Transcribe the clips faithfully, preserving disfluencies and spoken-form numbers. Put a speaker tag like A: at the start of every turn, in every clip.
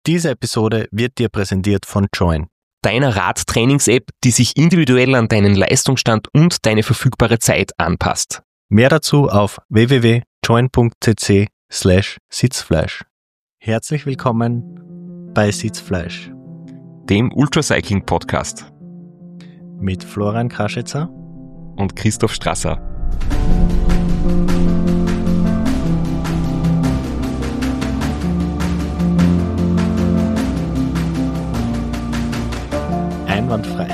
A: Diese Episode wird dir präsentiert von Join,
B: deiner Radtrainings-App, die sich individuell an deinen Leistungsstand und deine verfügbare Zeit anpasst.
A: Mehr dazu auf w w w punkt join punkt c c slash Sitzfleisch. Herzlich willkommen bei Sitzfleisch,
B: dem Ultracycling-Podcast
A: mit Florian Kraschitzer
B: und Christoph Strasser.
A: Einwandfrei.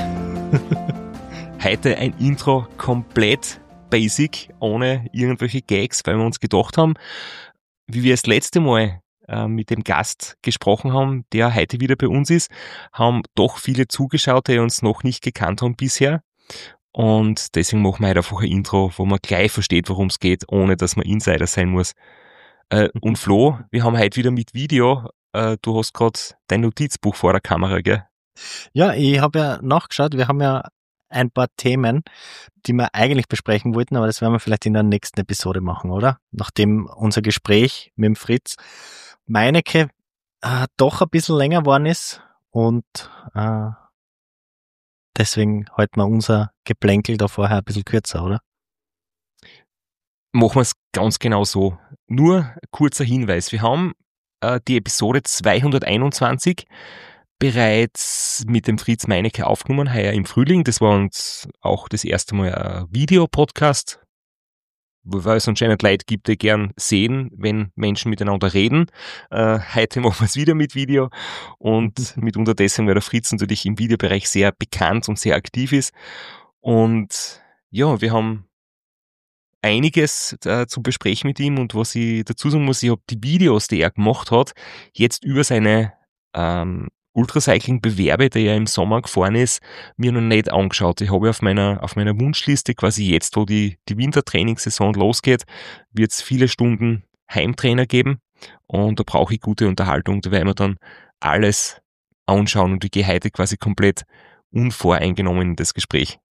B: Heute ein Intro komplett basic, ohne irgendwelche Gags, weil wir uns gedacht haben, wie wir das letzte Mal äh, mit dem Gast gesprochen haben, der heute wieder bei uns ist, haben doch viele zugeschaut, die uns noch nicht gekannt haben bisher. Und deswegen machen wir heute einfach ein Intro, wo man gleich versteht, worum es geht, ohne dass man Insider sein muss. Äh, und Flo, wir haben heute wieder mit Video. Äh, du hast gerade dein Notizbuch vor der Kamera, gell?
A: Ja, ich habe ja nachgeschaut, wir haben ja ein paar Themen, die wir eigentlich besprechen wollten, aber das werden wir vielleicht in der nächsten Episode machen, oder? Nachdem unser Gespräch mit dem Fritz Meinecke äh, doch ein bisschen länger geworden ist und äh, deswegen halten wir unser Geplänkel da vorher ein bisschen kürzer, oder?
B: Machen wir es ganz genau so. Nur kurzer Hinweis, wir haben äh, die Episode zweihunderteinundzwanzig bereits mit dem Fritz Meinecke aufgenommen, heuer im Frühling. Das war uns auch das erste Mal ein Videopodcast, weil es anscheinend Leute gibt, die gern sehen, wenn Menschen miteinander reden. Äh, heute machen wir es wieder mit Video und mitunter deswegen, weil der Fritz natürlich im Videobereich sehr bekannt und sehr aktiv ist. Und ja, wir haben einiges äh, zu besprechen mit ihm, und was ich dazu sagen muss, ich habe die Videos, die er gemacht hat, jetzt über seine ähm, Ultracycling-Bewerbe, der ja im Sommer gefahren ist, mir noch nicht angeschaut. Ich habe auf meiner, auf meiner Wunschliste quasi jetzt, wo die, die Wintertrainingssaison losgeht, wird es viele Stunden Heimtrainer geben, und da brauche ich gute Unterhaltung, da werden wir dann alles anschauen, und ich gehe heute quasi komplett unvoreingenommen in das Gespräch.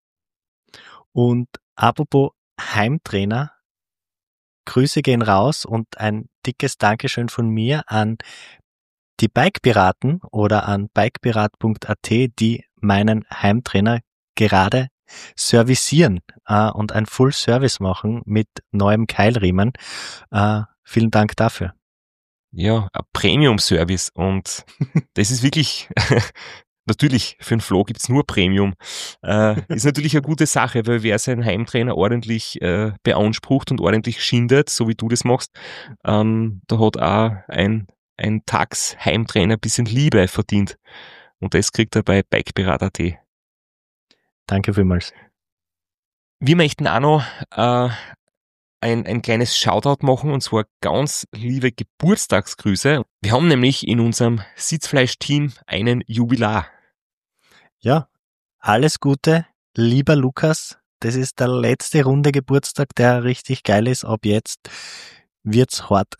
A: Und apropos Heimtrainer, Grüße gehen raus und ein dickes Dankeschön von mir an die Bikepiraten oder an bikepirat punkt a t, die meinen Heimtrainer gerade servicieren äh, und ein Full-Service machen mit neuem Keilriemen. Äh, vielen Dank dafür.
B: Ja, ein Premium-Service, und das ist wirklich, natürlich, für einen Flo gibt's nur Premium. Äh, ist natürlich eine gute Sache, weil wer seinen Heimtrainer ordentlich äh, beansprucht und ordentlich schindet, so wie du das machst, ähm, da hat auch ein ein Tax-Heimtrainer ein bisschen Liebe verdient. Und das kriegt er bei bikepirat punkt a t.
A: Danke vielmals.
B: Wir möchten auch noch äh, ein, ein kleines Shoutout machen, und zwar ganz liebe Geburtstagsgrüße. Wir haben nämlich in unserem Sitzfleisch-Team einen Jubilar.
A: Ja, alles Gute, lieber Lukas. Das ist der letzte runde Geburtstag, der richtig geil ist. Ab jetzt wird's hart.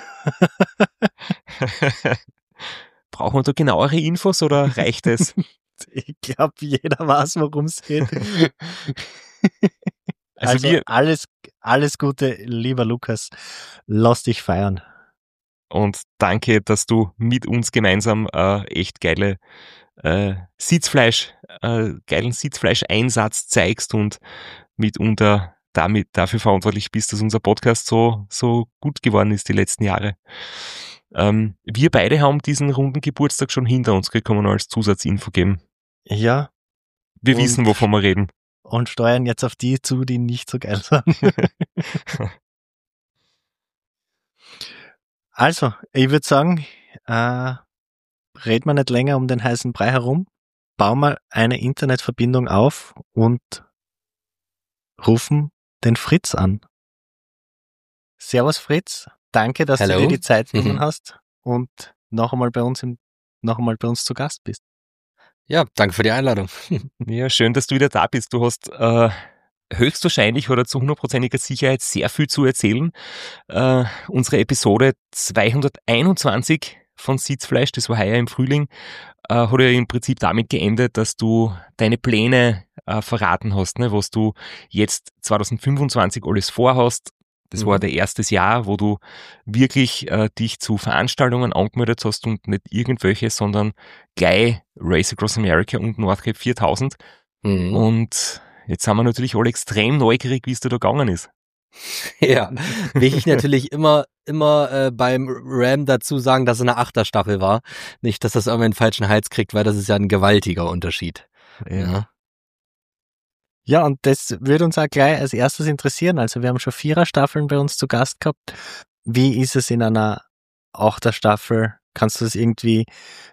B: Brauchen wir da genauere Infos oder reicht es?
A: Ich glaube, jeder weiß, worum es geht.
B: Also,
A: also
B: wir,
A: alles, alles Gute, lieber Lukas. Lass dich feiern.
B: Und danke, dass du mit uns gemeinsam äh, echt geile äh, Sitzfleisch, äh, geilen Sitzfleischeinsatz zeigst und mitunter damit dafür verantwortlich bist, dass unser Podcast so, so gut geworden ist die letzten Jahre. Ähm, wir beide haben diesen runden Geburtstag schon hinter uns, kann man als Zusatzinfo geben.
A: Ja.
B: Wir wissen, wovon wir reden.
A: Und steuern jetzt auf die zu, die nicht so geil sind. Also, ich würde sagen, äh, reden wir nicht länger um den heißen Brei herum, bauen wir eine Internetverbindung auf und rufen den Fritz an. Servus Fritz, danke, dass
C: Hallo.
A: du dir die Zeit genommen
C: Mhm.
A: hast und noch einmal bei uns im, noch einmal bei uns zu Gast bist.
C: Ja, danke für die Einladung.
B: Ja, schön, dass du wieder da bist. Du hast äh, höchstwahrscheinlich oder zu hundertprozentiger Sicherheit sehr viel zu erzählen. Äh, unsere Episode zweihunderteinundzwanzig von Sitzfleisch, das war heuer im Frühling, äh, hat ja im Prinzip damit geendet, dass du deine Pläne äh, verraten hast, ne, was du jetzt zweitausendfünfundzwanzig alles vorhast. Das
C: Mhm.
B: war dein erstes Jahr, wo du wirklich äh, dich zu Veranstaltungen angemeldet hast und nicht irgendwelche, sondern gleich Race Across America und Nordcape viertausend.
C: Mhm.
B: Und jetzt sind wir natürlich alle extrem neugierig, wie es dir da gegangen ist.
C: Ja, wichtig natürlich immer, immer äh, beim Ram dazu sagen, dass es eine Achterstaffel war. Nicht, dass das irgendwie einen falschen Hals kriegt, weil das ist ja ein gewaltiger Unterschied.
B: Ja.
C: Ja.
A: Ja, und das würde uns auch gleich als erstes interessieren. Also wir haben schon Vierer-Staffeln bei uns zu Gast gehabt. Wie ist es in einer Achter-Staffel? Kannst du das irgendwie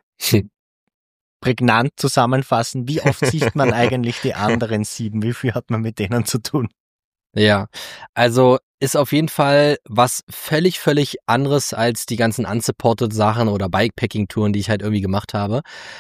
A: prägnant zusammenfassen? Wie oft sieht man eigentlich die anderen sieben? Wie viel hat man mit denen zu tun?
C: Ja, also ist auf jeden Fall was völlig, völlig anderes als die ganzen unsupported Sachen oder Bikepacking-Touren, die ich halt irgendwie gemacht habe.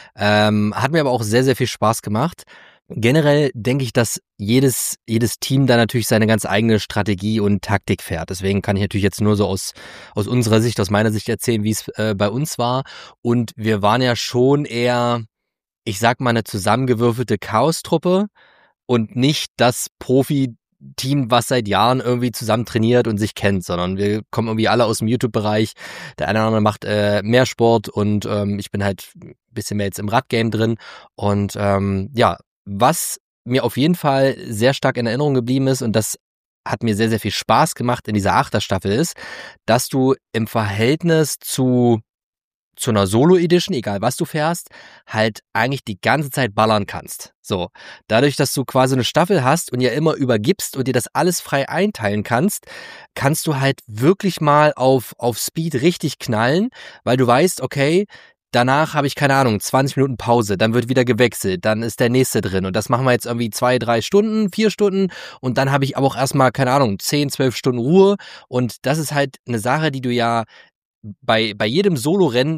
C: Ähm, hat mir aber auch sehr, sehr viel Spaß gemacht. Generell denke ich, dass jedes, jedes Team da natürlich seine ganz eigene Strategie und Taktik fährt. Deswegen kann ich natürlich jetzt nur so aus, aus unserer Sicht, aus meiner Sicht erzählen, wie es äh, bei uns war. Und wir waren ja schon eher, ich sag mal, eine zusammengewürfelte Chaostruppe und nicht das Profi-Team, was seit Jahren irgendwie zusammen trainiert und sich kennt, sondern wir kommen irgendwie alle aus dem YouTube-Bereich. Der eine oder andere macht äh, mehr Sport und ähm, ich bin halt ein bisschen mehr jetzt im Radgame drin. Und ähm, ja, was mir auf jeden Fall sehr stark in Erinnerung geblieben ist, und das hat mir sehr, sehr viel Spaß gemacht in dieser Achterstaffel, ist, dass du im Verhältnis zu zu einer Solo-Edition, egal was du fährst, halt eigentlich die ganze Zeit ballern kannst. So, dadurch, dass du quasi eine Staffel hast und ja immer übergibst und dir das alles frei einteilen kannst, kannst du halt wirklich mal auf, auf Speed richtig knallen, weil du weißt, okay, danach habe ich, keine Ahnung, zwanzig Minuten Pause, dann wird wieder gewechselt, dann ist der nächste drin und das machen wir jetzt irgendwie zwei, drei Stunden, vier Stunden und dann habe ich aber auch erstmal, keine Ahnung, zehn, zwölf Stunden Ruhe und das ist halt eine Sache, die du ja bei, bei jedem Solo-Rennen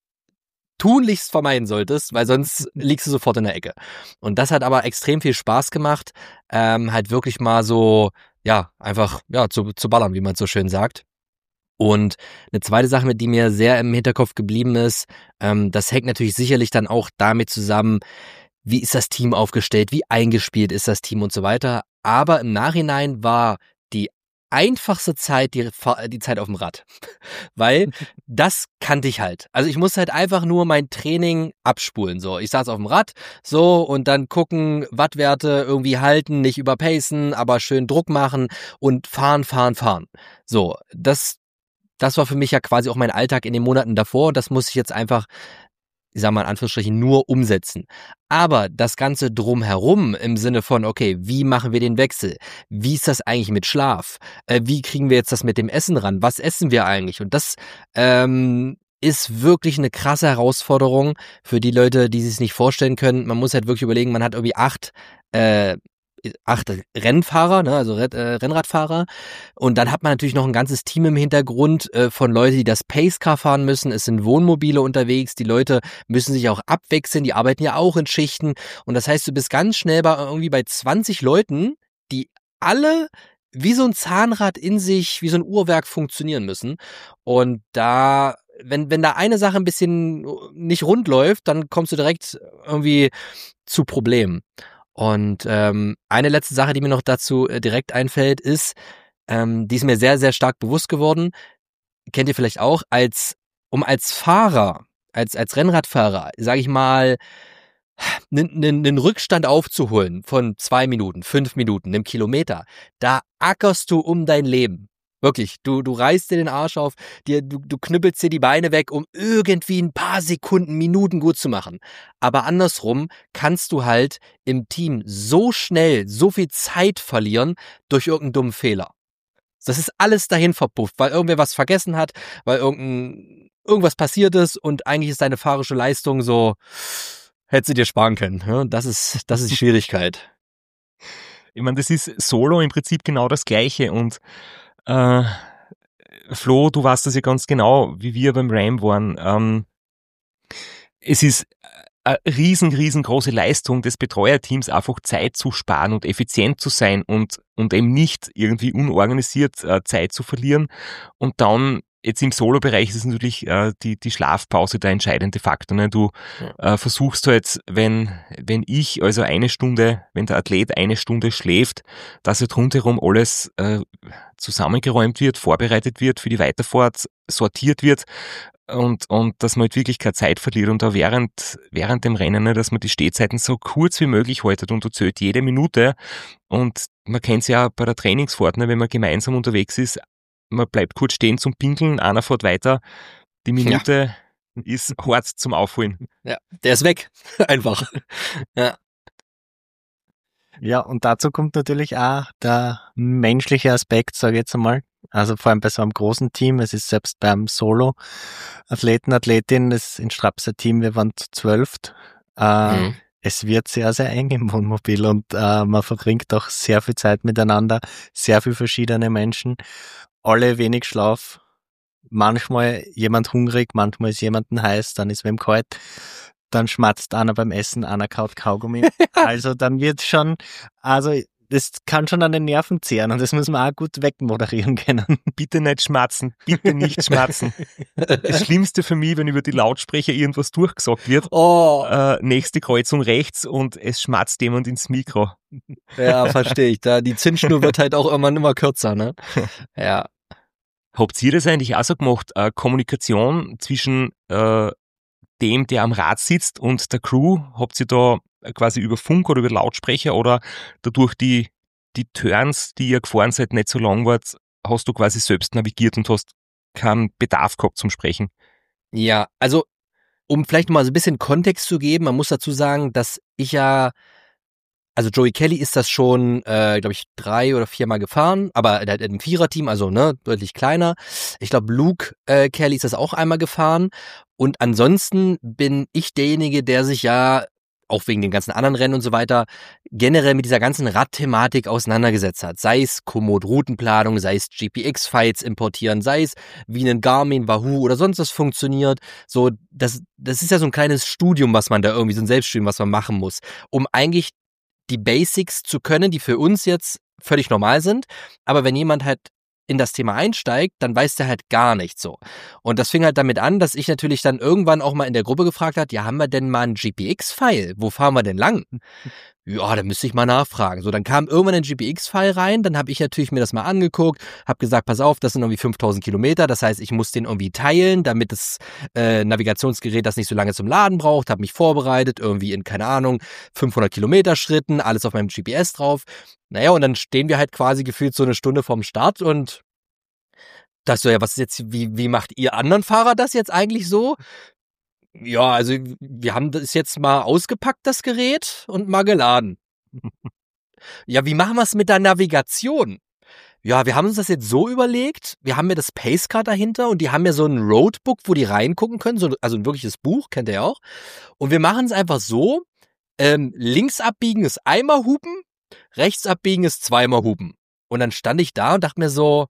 C: tunlichst vermeiden solltest, weil sonst liegst du sofort in der Ecke. Und das hat aber extrem viel Spaß gemacht, ähm, halt wirklich mal so, ja, einfach, ja, zu, zu ballern, wie man so schön sagt. Und eine zweite Sache, mit die mir sehr im Hinterkopf geblieben ist, ähm, das hängt natürlich sicherlich dann auch damit zusammen, wie ist das Team aufgestellt, wie eingespielt ist das Team und so weiter. Aber im Nachhinein war die einfachste Zeit die, die Zeit auf dem Rad, weil das kannte ich halt. Also ich musste halt einfach nur mein Training abspulen. So, ich saß auf dem Rad, so und dann gucken, Wattwerte irgendwie halten, nicht überpacen, aber schön Druck machen und fahren, fahren, fahren. So, das, das war für mich ja quasi auch mein Alltag in den Monaten davor und das muss ich jetzt einfach, ich sag mal in Anführungsstrichen, nur umsetzen. Aber das Ganze drumherum im Sinne von, okay, wie machen wir den Wechsel? Wie ist das eigentlich mit Schlaf? Äh, wie kriegen wir jetzt das mit dem Essen ran? Was essen wir eigentlich? Und das ähm, ist wirklich eine krasse Herausforderung für die Leute, die sich es nicht vorstellen können. Man muss halt wirklich überlegen, man hat irgendwie acht äh, acht Rennfahrer, ne, also Red, äh, Rennradfahrer. Und dann hat man natürlich noch ein ganzes Team im Hintergrund äh, von Leuten, die das Pacecar fahren müssen. Es sind Wohnmobile unterwegs. Die Leute müssen sich auch abwechseln. Die arbeiten ja auch in Schichten. Und das heißt, du bist ganz schnell bei irgendwie bei zwanzig Leuten, die alle wie so ein Zahnrad in sich, wie so ein Uhrwerk funktionieren müssen. Und da, wenn, wenn da eine Sache ein bisschen nicht rund läuft, dann kommst du direkt irgendwie zu Problemen. Und ähm, eine letzte Sache, die mir noch dazu äh, direkt einfällt, ist, ähm, die ist mir sehr, sehr stark bewusst geworden. Kennt ihr vielleicht auch, als um als Fahrer, als als Rennradfahrer, sage ich mal, einen Rückstand aufzuholen von zwei Minuten, fünf Minuten, einem Kilometer, da ackerst du um dein Leben. Wirklich, du, du reißt dir den Arsch auf, dir, du, du knüppelst dir die Beine weg, um irgendwie ein paar Sekunden, Minuten gut zu machen. Aber andersrum kannst du halt im Team so schnell, so viel Zeit verlieren durch irgendeinen dummen Fehler. Das ist alles dahin verpufft, weil irgendwer was vergessen hat, weil irgendein, irgendwas passiert ist und eigentlich ist deine fahrerische Leistung so, hättest du dir sparen können. Ja, das ist, das ist die Schwierigkeit.
B: Ich meine, das ist Solo im Prinzip genau das Gleiche und Äh, Flo, du weißt das ja ganz genau, wie wir beim Ram waren. Ähm, es ist eine riesen, riesengroße Leistung des Betreuerteams, einfach Zeit zu sparen und effizient zu sein und, und eben nicht irgendwie unorganisiert äh, Zeit zu verlieren und dann jetzt im Solo-Bereich ist es natürlich äh, die, die Schlafpause der entscheidende Faktor. Ne? Du ja. äh, versuchst halt, wenn, wenn ich also eine Stunde, wenn der Athlet eine Stunde schläft, dass halt rundherum alles äh, zusammengeräumt wird, vorbereitet wird für die Weiterfahrt, sortiert wird und, und dass man halt wirklich keine Zeit verliert und da während, während dem Rennen, ne, dass man die Stehzeiten so kurz wie möglich haltet und du zählt jede Minute und man kennt es ja bei der Trainingsfahrt, ne, wenn man gemeinsam unterwegs ist, man bleibt kurz stehen zum Pinkeln, einer fährt weiter, die Minute ja. ist hart zum Aufholen.
C: Ja, der ist weg, einfach. Ja.
A: Ja, und dazu kommt natürlich auch der menschliche Aspekt, sage ich jetzt einmal. Also vor allem bei so einem großen Team, es ist selbst beim Solo-Athleten, Athletin, das in Strapser Team, wir waren zu zwölft. Äh, mhm. Es wird sehr, sehr eng im Wohnmobil und äh, man verbringt auch sehr viel Zeit miteinander, sehr viele verschiedene Menschen, alle wenig Schlaf, manchmal jemand hungrig, manchmal ist jemandem heiß, dann ist wem kalt. Dann schmatzt einer beim Essen, einer kaut Kaugummi. Also dann wird schon, also das kann schon an den Nerven zehren und das muss man auch gut wegmoderieren können.
B: Bitte nicht schmatzen, bitte nicht schmatzen. Das Schlimmste für mich, wenn über die Lautsprecher irgendwas durchgesagt wird, oh. äh, nächste Kreuzung rechts und es schmatzt jemand ins Mikro.
C: Ja, verstehe ich. Da die Zinsschnur wird halt auch irgendwann immer kürzer, ne? Ja.
B: Habt ihr das eigentlich auch so gemacht? Äh, Kommunikation zwischen äh, dem, der am Rad sitzt und der Crew, habt ihr da quasi über Funk oder über Lautsprecher oder dadurch die, die Turns, die ihr gefahren seid, nicht so lang wart, hast du quasi selbst navigiert und hast keinen Bedarf gehabt zum Sprechen?
C: Ja, also um vielleicht mal so ein bisschen Kontext zu geben, man muss dazu sagen, dass ich ja, also Joey Kelly ist das schon, äh, glaube ich, drei oder viermal gefahren, aber er hat ein Viererteam, also ne, deutlich kleiner. Ich glaube, Luke äh, Kelly ist das auch einmal gefahren. Und ansonsten bin ich derjenige, der sich ja, auch wegen den ganzen anderen Rennen und so weiter, generell mit dieser ganzen Radthematik auseinandergesetzt hat. Sei es Komoot-Routenplanung, sei es G P X-Files importieren, sei es wie ein Garmin, Wahoo oder sonst was funktioniert. So, das, das ist ja so ein kleines Studium, was man da irgendwie, so ein Selbststudium, was man machen muss, um eigentlich die Basics zu können, die für uns jetzt völlig normal sind. Aber wenn jemand halt in das Thema einsteigt, dann weiß der halt gar nicht so. Und das fing halt damit an, dass ich natürlich dann irgendwann auch mal in der Gruppe gefragt hat, ja, haben wir denn mal einen G P X-File? Wo fahren wir denn lang? Ja, da müsste ich mal nachfragen. So, dann kam irgendwann ein G P X-File rein, dann habe ich natürlich mir das mal angeguckt, habe gesagt, pass auf, das sind irgendwie fünftausend Kilometer, das heißt, ich muss den irgendwie teilen, damit das äh, Navigationsgerät das nicht so lange zum Laden braucht, habe mich vorbereitet, irgendwie in, keine Ahnung, fünfhundert Kilometer Schritten, alles auf meinem G P S drauf. Naja, und dann stehen wir halt quasi gefühlt so eine Stunde vorm Start und das so, ja, was ist jetzt, wie, wie macht ihr anderen Fahrer das jetzt eigentlich so? Ja, also wir haben das jetzt mal ausgepackt, das Gerät, und mal geladen. Ja, wie machen wir es mit der Navigation? Ja, wir haben uns das jetzt so überlegt, wir haben ja das Pacecar dahinter und die haben ja so ein Roadbook, wo die reingucken können, so, also ein wirkliches Buch, kennt ihr ja auch. Und wir machen es einfach so, ähm, links abbiegen ist einmal hupen, rechts abbiegen ist zweimal hupen. Und dann stand ich da und dachte mir so,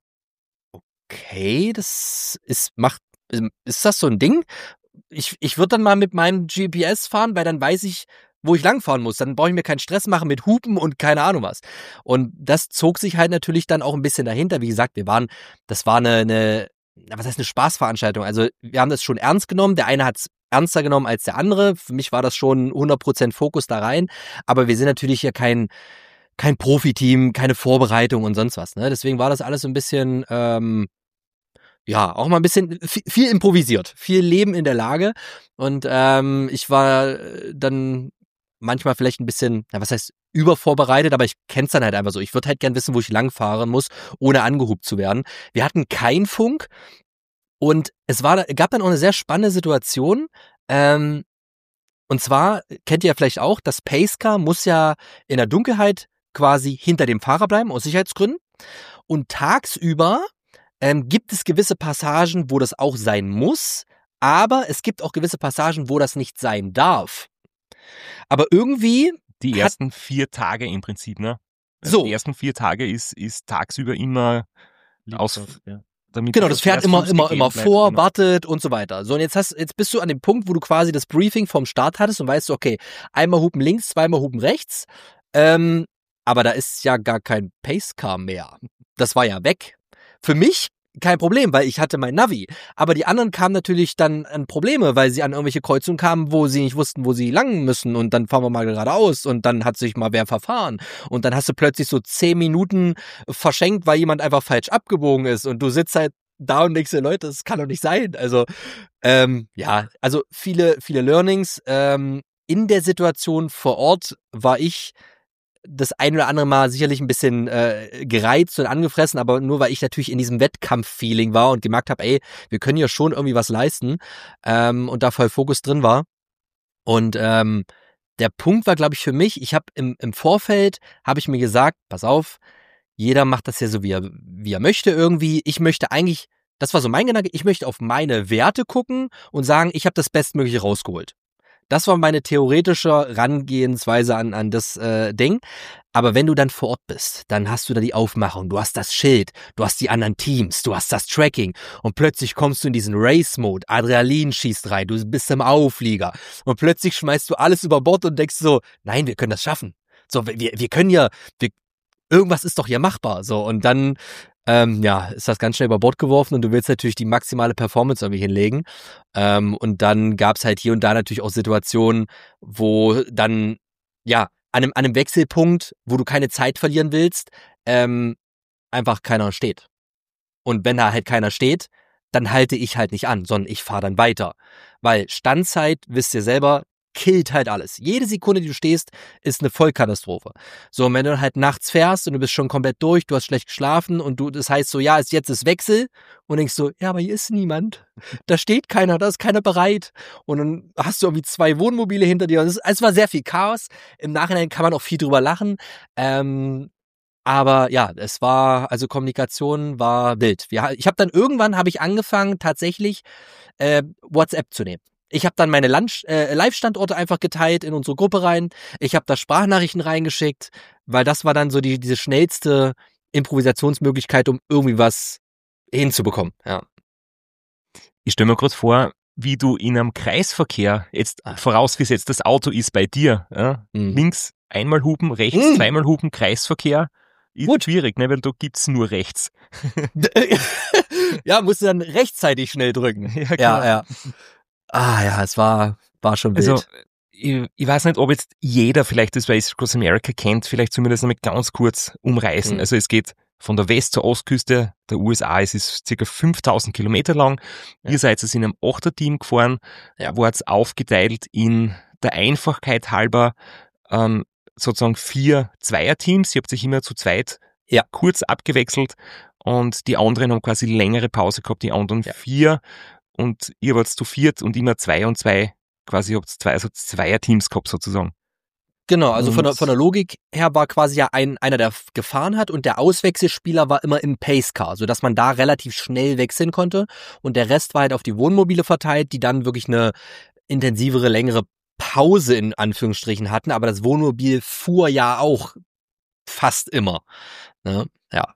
C: okay, das ist, macht, ist das so ein Ding? Ich, ich würde dann mal mit meinem G P S fahren, weil dann weiß ich, wo ich langfahren muss. Dann brauche ich mir keinen Stress machen mit Hupen und keine Ahnung was. Und das zog sich halt natürlich dann auch ein bisschen dahinter. Wie gesagt, wir waren, das war eine, eine was heißt eine Spaßveranstaltung? Also wir haben das schon ernst genommen. Der eine hat es ernster genommen als der andere. Für mich war das schon hundert Prozent Fokus da rein. Aber wir sind natürlich hier kein, kein Profiteam, keine Vorbereitung und sonst was. Ne? Deswegen war das alles so ein bisschen... Ähm, ja, auch mal ein bisschen viel, viel improvisiert, viel Leben in der Lage. Und ähm, ich war dann manchmal vielleicht ein bisschen, na, was heißt übervorbereitet, aber ich kenn's dann halt einfach so. Ich würde halt gern wissen, wo ich langfahren muss, ohne angehupt zu werden. Wir hatten keinen Funk und es war, gab dann auch eine sehr spannende Situation. Ähm, und zwar, kennt ihr ja vielleicht auch, das Pacecar muss ja in der Dunkelheit quasi hinter dem Fahrer bleiben, aus Sicherheitsgründen. Und tagsüber Ähm, gibt es gewisse Passagen, wo das auch sein muss, aber es gibt auch gewisse Passagen, wo das nicht sein darf. Aber irgendwie...
B: Die ersten vier Tage im Prinzip, ne? Also so. Die ersten vier Tage ist, ist tagsüber immer aus... Ja.
C: Damit genau, das fährt immer, immer, immer vor, genau. Wartet und so weiter. So, und jetzt hast, jetzt bist du an dem Punkt, wo du quasi das Briefing vom Start hattest und weißt, okay, einmal hupen links, zweimal hupen rechts, ähm, aber da ist ja gar kein Pacecar mehr. Das war ja weg. Für mich kein Problem, weil ich hatte mein Navi. Aber die anderen kamen natürlich dann an Probleme, weil sie an irgendwelche Kreuzungen kamen, wo sie nicht wussten, wo sie lang müssen. Und dann fahren wir mal geradeaus und dann hat sich mal wer verfahren. Und dann hast du plötzlich so zehn Minuten verschenkt, weil jemand einfach falsch abgebogen ist. Und du sitzt halt da und denkst dir, Leute, das kann doch nicht sein. Also, ähm, ja, also viele, viele Learnings. Ähm, in der Situation vor Ort war ich das ein oder andere Mal sicherlich ein bisschen äh, gereizt und angefressen, aber nur weil ich natürlich in diesem Wettkampf-Feeling war und gemerkt habe, ey, wir können ja schon irgendwie was leisten ähm, und da voll Fokus drin war. Und ähm, der Punkt war, glaube ich, für mich, ich habe im, im Vorfeld, habe ich mir gesagt, pass auf, jeder macht das ja so, wie er, wie er möchte irgendwie. Ich möchte eigentlich, das war so mein Gedanke, ich möchte auf meine Werte gucken und sagen, ich habe das Bestmögliche rausgeholt. Das war meine theoretische Rangehensweise an, an das äh, Ding. Aber wenn du dann vor Ort bist, dann hast du da die Aufmachung, du hast das Schild, du hast die anderen Teams, du hast das Tracking und plötzlich kommst du in diesen Race-Mode, Adrenalin schießt rein, du bist im Auflieger und plötzlich schmeißt du alles über Bord und denkst so, nein, wir können das schaffen. So, wir, wir können ja, wir, irgendwas ist doch hier machbar. So, und dann Ähm, ja, ist das ganz schnell über Bord geworfen und du willst natürlich die maximale Performance irgendwie hinlegen. Ähm, und dann gab's halt hier und da natürlich auch Situationen, wo dann, ja, an einem, an einem Wechselpunkt, wo du keine Zeit verlieren willst, ähm, einfach keiner steht. Und wenn da halt keiner steht, dann halte ich halt nicht an, sondern ich fahre dann weiter. Weil Standzeit, wisst ihr selber, killt halt alles. Jede Sekunde, die du stehst, ist eine Vollkatastrophe. So, und wenn du halt nachts fährst und du bist schon komplett durch, du hast schlecht geschlafen und du, das heißt so, ja, ist jetzt ist Wechsel und denkst so, ja, aber hier ist niemand. Da steht keiner, da ist keiner bereit. Und dann hast du irgendwie zwei Wohnmobile hinter dir. Und es, es war sehr viel Chaos. Im Nachhinein kann man auch viel drüber lachen. Ähm, aber ja, es war, also Kommunikation war wild. Wir, ich habe dann irgendwann, habe ich angefangen, tatsächlich äh, WhatsApp zu nehmen. Ich habe dann meine Lunch, äh, Live-Standorte einfach geteilt in unsere Gruppe rein. Ich habe da Sprachnachrichten reingeschickt, weil das war dann so die diese schnellste Improvisationsmöglichkeit, um irgendwie was hinzubekommen. Ja.
B: Ich stelle mir gerade vor, wie du in einem Kreisverkehr, jetzt vorausgesetzt, das Auto ist bei dir, ja,
C: Mhm.
B: links einmal hupen, rechts
C: Mhm.
B: zweimal hupen, Kreisverkehr, ist
C: Gut.
B: schwierig, ne, weil da gibt's nur rechts.
C: Ja, musst du dann rechtzeitig schnell drücken.
B: Ja,
C: Ja,
B: genau.
C: ja. Ah ja, es war, war schon wild.
B: Also, ich, ich weiß nicht, ob jetzt jeder vielleicht das Race Across America kennt, vielleicht zumindest einmal ganz kurz umreißen.
C: Mhm.
B: Also es geht von der West- zur Ostküste der U S A, es ist circa fünftausend Kilometer lang.
C: Ja.
B: Ihr seid es in einem Achterteam gefahren,
C: Ja.
B: wart aufgeteilt in der Einfachkeit halber ähm, sozusagen vier Zweierteams. Ihr habt sich immer zu zweit
C: Ja.
B: kurz abgewechselt und die anderen haben quasi längere Pause gehabt, die anderen
C: Ja.
B: vier. Und ihr wart zu viert und immer zwei und zwei, quasi habt zwei, also Zweierteams gehabt sozusagen.
C: Genau, also von der,
B: Und-
C: von der Logik her war quasi ja ein, einer, der f- gefahren hat und der Auswechselspieler war immer im Pacecar, sodass man da relativ schnell wechseln konnte und der Rest war halt auf die Wohnmobile verteilt, die dann wirklich eine intensivere, längere Pause in Anführungsstrichen hatten, aber das Wohnmobil fuhr ja auch fast immer. Ne? Ja.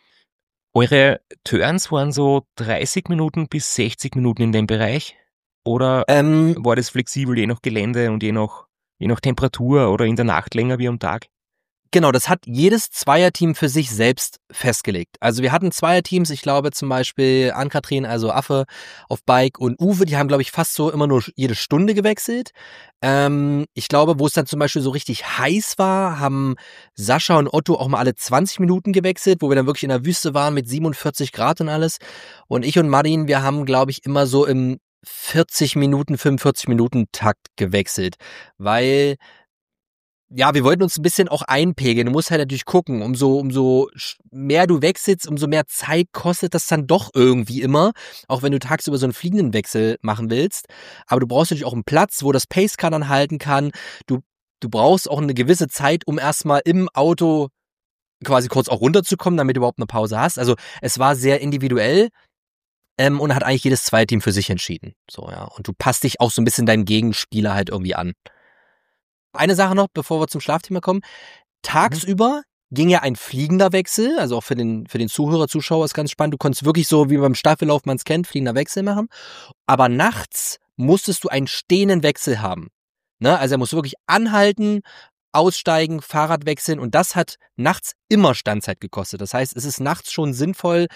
B: Eure Turns waren so dreißig Minuten bis sechzig Minuten in dem Bereich? Oder
C: Ähm,
B: war das flexibel, je nach Gelände und je nach, je nach Temperatur oder in der Nacht länger wie am Tag?
C: Genau, das hat jedes Zweierteam für sich selbst festgelegt. Also wir hatten Zweierteams, ich glaube zum Beispiel Ann-Kathrin, also Affe auf Bike und Uwe, die haben glaube ich fast so immer nur jede Stunde gewechselt. Ähm, ich glaube, wo es dann zum Beispiel so richtig heiß war, haben Sascha und Otto auch mal alle zwanzig Minuten gewechselt, wo wir dann wirklich in der Wüste waren mit siebenundvierzig Grad und alles. Und ich und Martin, wir haben glaube ich immer so im vierzig Minuten, fünfundvierzig Minuten Takt gewechselt, weil ja, wir wollten uns ein bisschen auch einpegeln. Du musst halt natürlich gucken, umso, umso sch- mehr du wechselst, umso mehr Zeit kostet das dann doch irgendwie immer. Auch wenn du tagsüber so einen fliegenden Wechsel machen willst. Aber du brauchst natürlich auch einen Platz, wo das Pacecar dann halten kann. Du, du brauchst auch eine gewisse Zeit, um erstmal im Auto quasi kurz auch runterzukommen, damit du überhaupt eine Pause hast. Also es war sehr individuell. Ähm, und hat eigentlich jedes Zweierteam für sich entschieden. So, ja. Und du passt dich auch so ein bisschen deinem Gegenspieler halt irgendwie an. Eine Sache noch, bevor wir zum Schlafthema kommen. Tagsüber ging ja ein fliegender Wechsel, also auch für den, für den Zuhörer, Zuschauer ist ganz spannend. Du konntest wirklich so, wie beim Staffellauf man es kennt, fliegender Wechsel machen. Aber nachts musstest du einen stehenden Wechsel haben. Ne? Also er muss wirklich anhalten, aussteigen, Fahrrad wechseln und das hat nachts immer Standzeit gekostet. Das heißt, es ist nachts schon sinnvoll,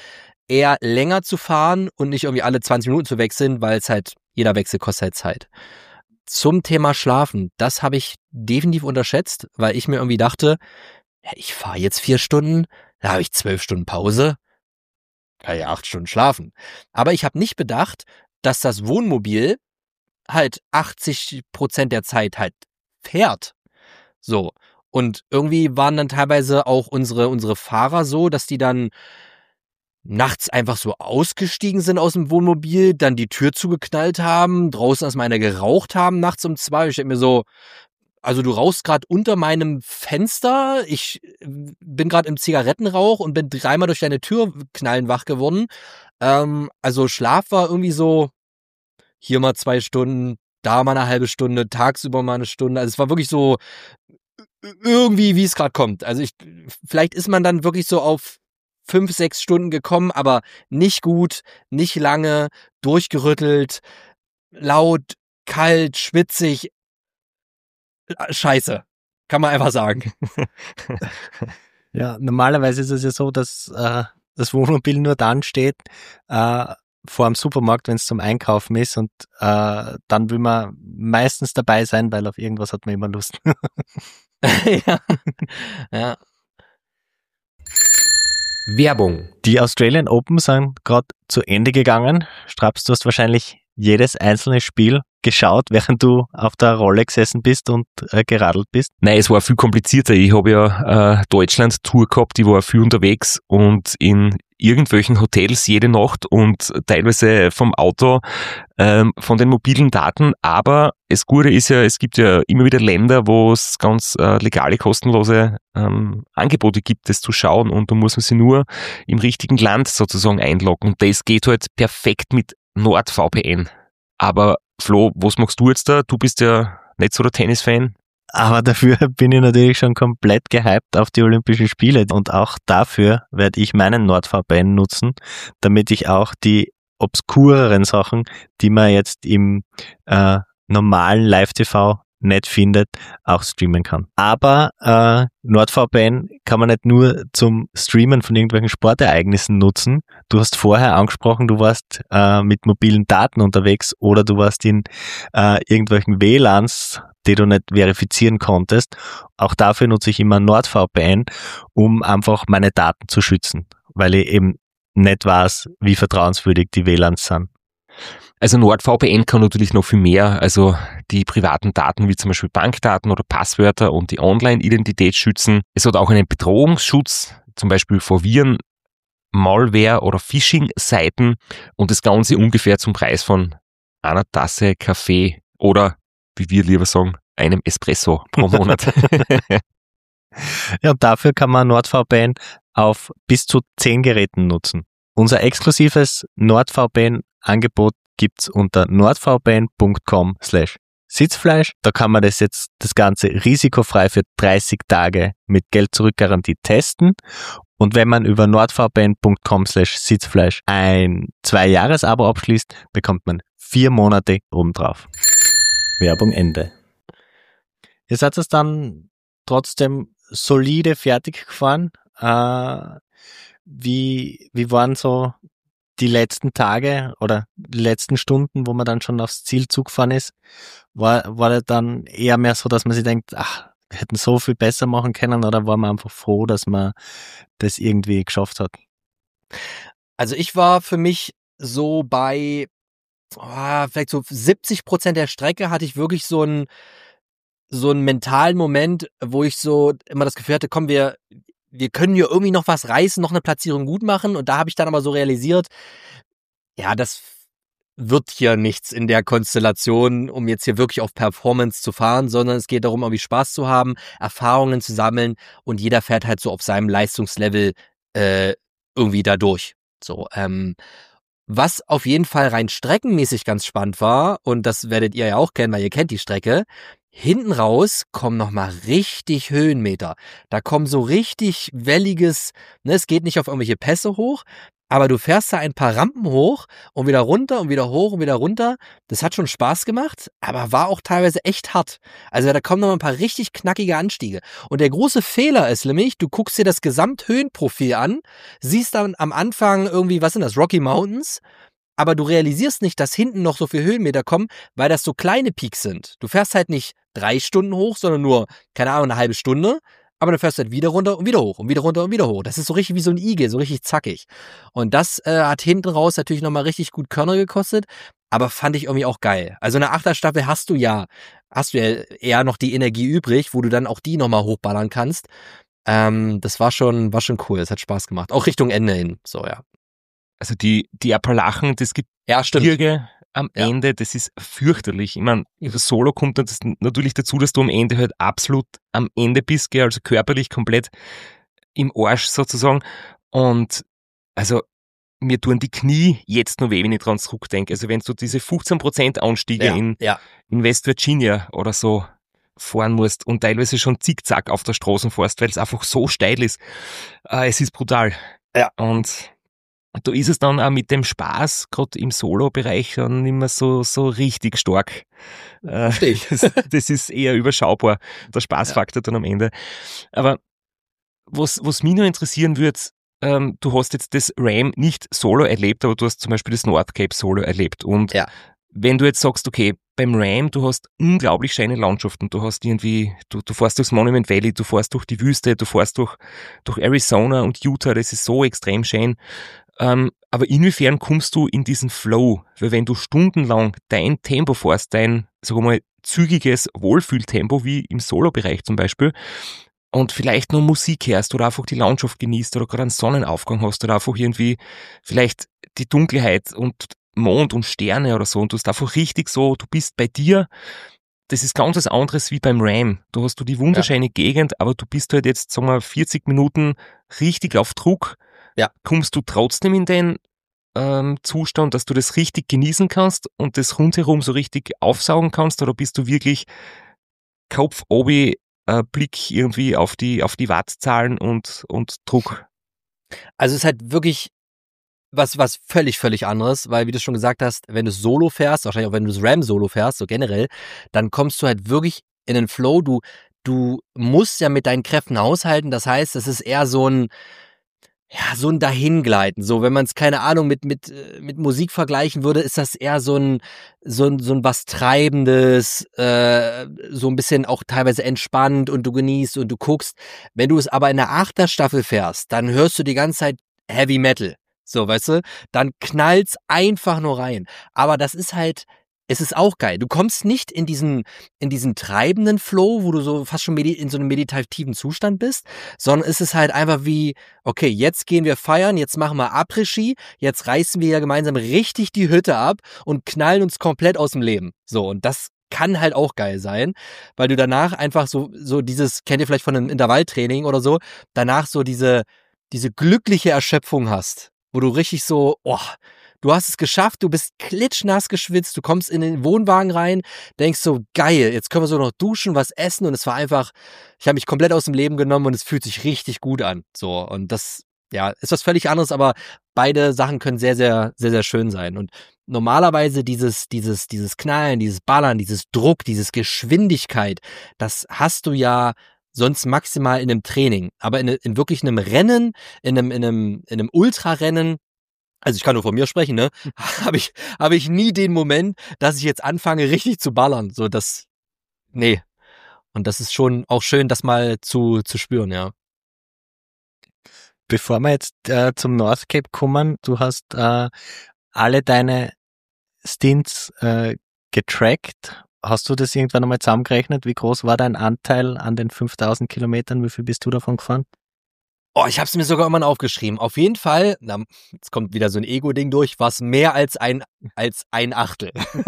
C: eher länger zu fahren und nicht irgendwie alle zwanzig Minuten zu wechseln, weil es halt, jeder Wechsel kostet halt Zeit. Zum Thema Schlafen, das habe ich definitiv unterschätzt, weil ich mir irgendwie dachte, ja, ich fahre jetzt vier Stunden, da habe ich zwölf Stunden Pause, kann ja acht Stunden schlafen. Aber ich habe nicht bedacht, dass das Wohnmobil halt achtzig Prozent der Zeit halt fährt. So. Und irgendwie waren dann teilweise auch unsere, unsere Fahrer so, dass die dann nachts einfach so ausgestiegen sind aus dem Wohnmobil, dann die Tür zugeknallt haben, draußen erstmal eine geraucht haben nachts um zwei. Ich denke mir so, also du rauchst gerade unter meinem Fenster, ich bin gerade im Zigarettenrauch und bin dreimal durch deine Tür knallen wach geworden. Ähm, also Schlaf war irgendwie so, hier mal zwei Stunden, da mal eine halbe Stunde, tagsüber mal eine Stunde. Also es war wirklich so irgendwie, wie es gerade kommt. Also ich, vielleicht ist man dann wirklich so auf fünf, sechs Stunden gekommen, aber nicht gut, nicht lange, durchgerüttelt, laut, kalt, schwitzig, scheiße. Kann man einfach sagen.
A: Ja, normalerweise ist es ja so, dass äh, das Wohnmobil nur dann steht, äh, vor dem Supermarkt, wenn es zum Einkaufen ist, und äh, dann will man meistens dabei sein, weil auf irgendwas hat man immer Lust.
C: ja. ja.
B: Werbung.
A: Die Australian Open sind gerade zu Ende gegangen. Straps, du hast wahrscheinlich jedes einzelne Spiel geschaut, während du auf der Rolle gesessen bist und äh, geradelt bist?
B: Nein, es war viel komplizierter. Ich habe ja äh, Deutschland-Tour gehabt, ich war viel unterwegs und in irgendwelchen Hotels jede Nacht und teilweise vom Auto, ähm, von den mobilen Daten. Aber das Gute ist ja, es gibt ja immer wieder Länder, wo es ganz äh, legale, kostenlose ähm, Angebote gibt, das zu schauen, und da muss man sich nur im richtigen Land sozusagen einloggen. Und das geht halt perfekt mit NordVPN. Aber Flo, was machst du jetzt da? Du bist ja nicht so der Tennisfan.
A: Aber dafür bin ich natürlich schon komplett gehypt auf die Olympischen Spiele, und auch dafür werde ich meinen NordVPN nutzen, damit ich auch die obskureren Sachen, die man jetzt im äh, normalen Live-T V nicht findet, auch streamen kann. Aber äh, NordVPN kann man nicht nur zum Streamen von irgendwelchen Sportereignissen nutzen. Du hast vorher angesprochen, du warst äh, mit mobilen Daten unterwegs oder du warst in äh, irgendwelchen W LANs, die du nicht verifizieren konntest. Auch dafür nutze ich immer NordVPN, um einfach meine Daten zu schützen, weil ich eben nicht weiß, wie vertrauenswürdig die W LANs sind.
B: Also NordVPN kann natürlich noch viel mehr, also die privaten Daten wie zum Beispiel Bankdaten oder Passwörter und die Online-Identität schützen. Es hat auch einen Bedrohungsschutz, zum Beispiel vor Viren, Malware oder Phishing-Seiten, und das Ganze ungefähr zum Preis von einer Tasse Kaffee oder, wie wir lieber sagen, einem Espresso pro Monat.
A: Ja, und dafür kann man NordVPN auf bis zu zehn Geräten nutzen. Unser exklusives NordVPN-Angebot gibt's unter nordvpn.com slash Sitzfleisch. Da kann man das jetzt, das Ganze risikofrei für dreißig Tage mit Geld-Zurück-Garantie testen. Und wenn man über nordvpn.com slash Sitzfleisch ein Zwei-Jahres-Abo abschließt, bekommt man vier Monate obendrauf. Werbung Ende. Ihr seid es dann trotzdem solide fertig gefahren. Äh, wie, wie waren so die letzten Tage oder die letzten Stunden, wo man dann schon aufs Ziel zugefahren ist? War, war das dann eher mehr so, dass man sich denkt, ach, wir hätten so viel besser machen können, oder war man einfach froh, dass man das irgendwie geschafft hat?
C: Also ich war für mich so bei oh, vielleicht so siebzig Prozent der Strecke hatte ich wirklich so einen so einen mentalen Moment, wo ich so immer das Gefühl hatte, komm, wir wir können hier irgendwie noch was reißen, noch eine Platzierung gut machen. Und da habe ich dann aber so realisiert, ja, das wird hier nichts in der Konstellation, um jetzt hier wirklich auf Performance zu fahren, sondern es geht darum, irgendwie Spaß zu haben, Erfahrungen zu sammeln, und jeder fährt halt so auf seinem Leistungslevel äh, irgendwie da durch. So, ähm, was auf jeden Fall rein streckenmäßig ganz spannend war, und das werdet ihr ja auch kennen, weil ihr kennt die Strecke, hinten raus kommen nochmal richtig Höhenmeter. Da kommen so richtig welliges, ne, es geht nicht auf irgendwelche Pässe hoch, aber du fährst da ein paar Rampen hoch und wieder runter und wieder hoch und wieder runter. Das hat schon Spaß gemacht, aber war auch teilweise echt hart. Also da kommen noch ein paar richtig knackige Anstiege. Und der große Fehler ist nämlich, du guckst dir das Gesamthöhenprofil an, siehst dann am Anfang irgendwie, was sind das, Rocky Mountains, aber du realisierst nicht, dass hinten noch so viele Höhenmeter kommen, weil das so kleine Peaks sind. Du fährst halt nicht drei Stunden hoch, sondern nur, keine Ahnung, eine halbe Stunde. Aber dann fährst du halt wieder runter und wieder hoch und wieder runter und wieder hoch. Das ist so richtig wie so ein Igel, so richtig zackig. Und das äh, hat hinten raus natürlich nochmal richtig gut Körner gekostet, aber fand ich irgendwie auch geil. Also eine Achterstaffel hast du ja, hast du ja eher noch die Energie übrig, wo du dann auch die nochmal hochballern kannst. Ähm, das war schon, war schon cool, es hat Spaß gemacht. Auch Richtung Ende hin, so ja.
B: Also die, die Appalachen, das
C: Ja, stimmt.
B: Gebirge am
C: Ja.
B: Ende, das ist fürchterlich. Ich meine, Solo kommt das natürlich dazu, dass du am Ende halt absolut am Ende bist, gell, also körperlich komplett im Arsch sozusagen. Und also mir tun die Knie jetzt noch weh, wenn ich dran zurückdenke. Also wenn du diese fünfzehn Prozent Anstiege
C: Ja,
B: in,
C: ja.
B: in West Virginia oder so fahren musst und teilweise schon zickzack auf der Straße fährst, weil es einfach so steil ist. Äh, es ist brutal.
C: Ja.
B: Und da ist es dann auch mit dem Spaß, gerade im Solo-Bereich, dann nicht mehr so, so richtig stark. Äh,
C: Versteh ich.
B: das, das ist eher überschaubar, der Spaßfaktor dann am Ende. Aber was, was mich noch interessieren würde, ähm, du hast jetzt das Ram nicht solo erlebt, aber du hast zum Beispiel das North Cape solo erlebt. Und
C: Ja.
B: wenn du jetzt sagst, okay, beim Ram, du hast unglaublich schöne Landschaften, du hast irgendwie, du, du fährst durchs Monument Valley, du fährst durch die Wüste, du fährst durch, durch Arizona und Utah, das ist so extrem schön. Ähm, aber inwiefern kommst du in diesen Flow? Weil wenn du stundenlang dein Tempo fährst, dein, sagen wir mal, zügiges Wohlfühltempo, wie im Solo-Bereich zum Beispiel, und vielleicht noch Musik hörst oder einfach die Landschaft genießt oder gerade einen Sonnenaufgang hast oder einfach irgendwie vielleicht die Dunkelheit und Mond und Sterne oder so und du hast einfach richtig so, du bist bei dir, das ist ganz was anderes wie beim Ram. Da hast du die wunderschöne ja. Gegend, aber du bist halt jetzt, sagen wir, vierzig Minuten richtig auf Druck.
C: Ja.
B: Kommst du trotzdem in den ähm, Zustand, dass du das richtig genießen kannst und das rundherum so richtig aufsaugen kannst, oder bist du wirklich Kopf obi, äh, Blick irgendwie auf die auf die Wattzahlen und und Druck?
C: Also es ist halt wirklich was was völlig völlig anderes, weil wie du schon gesagt hast, wenn du Solo fährst, wahrscheinlich auch wenn du das Ram Solo fährst, so generell, dann kommst du halt wirklich in den Flow. Du du musst ja mit deinen Kräften haushalten. Das heißt, es ist eher so ein Ja, so ein Dahingleiten. So, wenn man es, keine Ahnung, mit mit mit Musik vergleichen würde, ist das eher so ein so ein so ein was Treibendes, äh, so ein bisschen auch teilweise entspannt und du genießt und du guckst. Wenn du es aber in der Achterstaffel fährst, dann hörst du die ganze Zeit Heavy Metal. So, weißt du? Dann knallt's einfach nur rein. Aber das ist halt, es ist auch geil. Du kommst nicht in diesen, in diesen treibenden Flow, wo du so fast schon medi- in so einem meditativen Zustand bist, sondern es ist halt einfach wie, okay, jetzt gehen wir feiern, jetzt machen wir Après-Ski, jetzt reißen wir ja gemeinsam richtig die Hütte ab und knallen uns komplett aus dem Leben. So, und das kann halt auch geil sein, weil du danach einfach so, so dieses, kennt ihr vielleicht von einem Intervalltraining oder so, danach so diese, diese glückliche Erschöpfung hast, wo du richtig so, oh, du hast es geschafft, du bist klitschnass geschwitzt, du kommst in den Wohnwagen rein, denkst so, geil, jetzt können wir so noch duschen, was essen, und es war einfach, ich habe mich komplett aus dem Leben genommen und es fühlt sich richtig gut an. So, und das, ja, ist was völlig anderes, aber beide Sachen können sehr, sehr, sehr, sehr schön sein. Und normalerweise dieses, dieses, dieses Knallen, dieses Ballern, dieses Druck, dieses Geschwindigkeit, das hast du ja sonst maximal in einem Training. Aber in, in wirklich einem Rennen, in einem, in einem, in einem Ultrarennen, also ich kann nur von mir sprechen, ne? Habe ich, habe ich nie den Moment, dass ich jetzt anfange, richtig zu ballern. So, das, nee. Und das ist schon auch schön, das mal zu, zu spüren, ja.
A: Bevor wir jetzt äh, zum North Cape kommen, du hast äh, alle deine Stints äh, getrackt. Hast du das irgendwann einmal zusammengerechnet? Wie groß war dein Anteil an den fünftausend Kilometern? Wie viel bist du davon gefahren?
C: Oh, ich habe es mir sogar immer aufgeschrieben. Auf jeden Fall, na, jetzt kommt wieder so ein Ego-Ding durch, was mehr als ein als ein Achtel.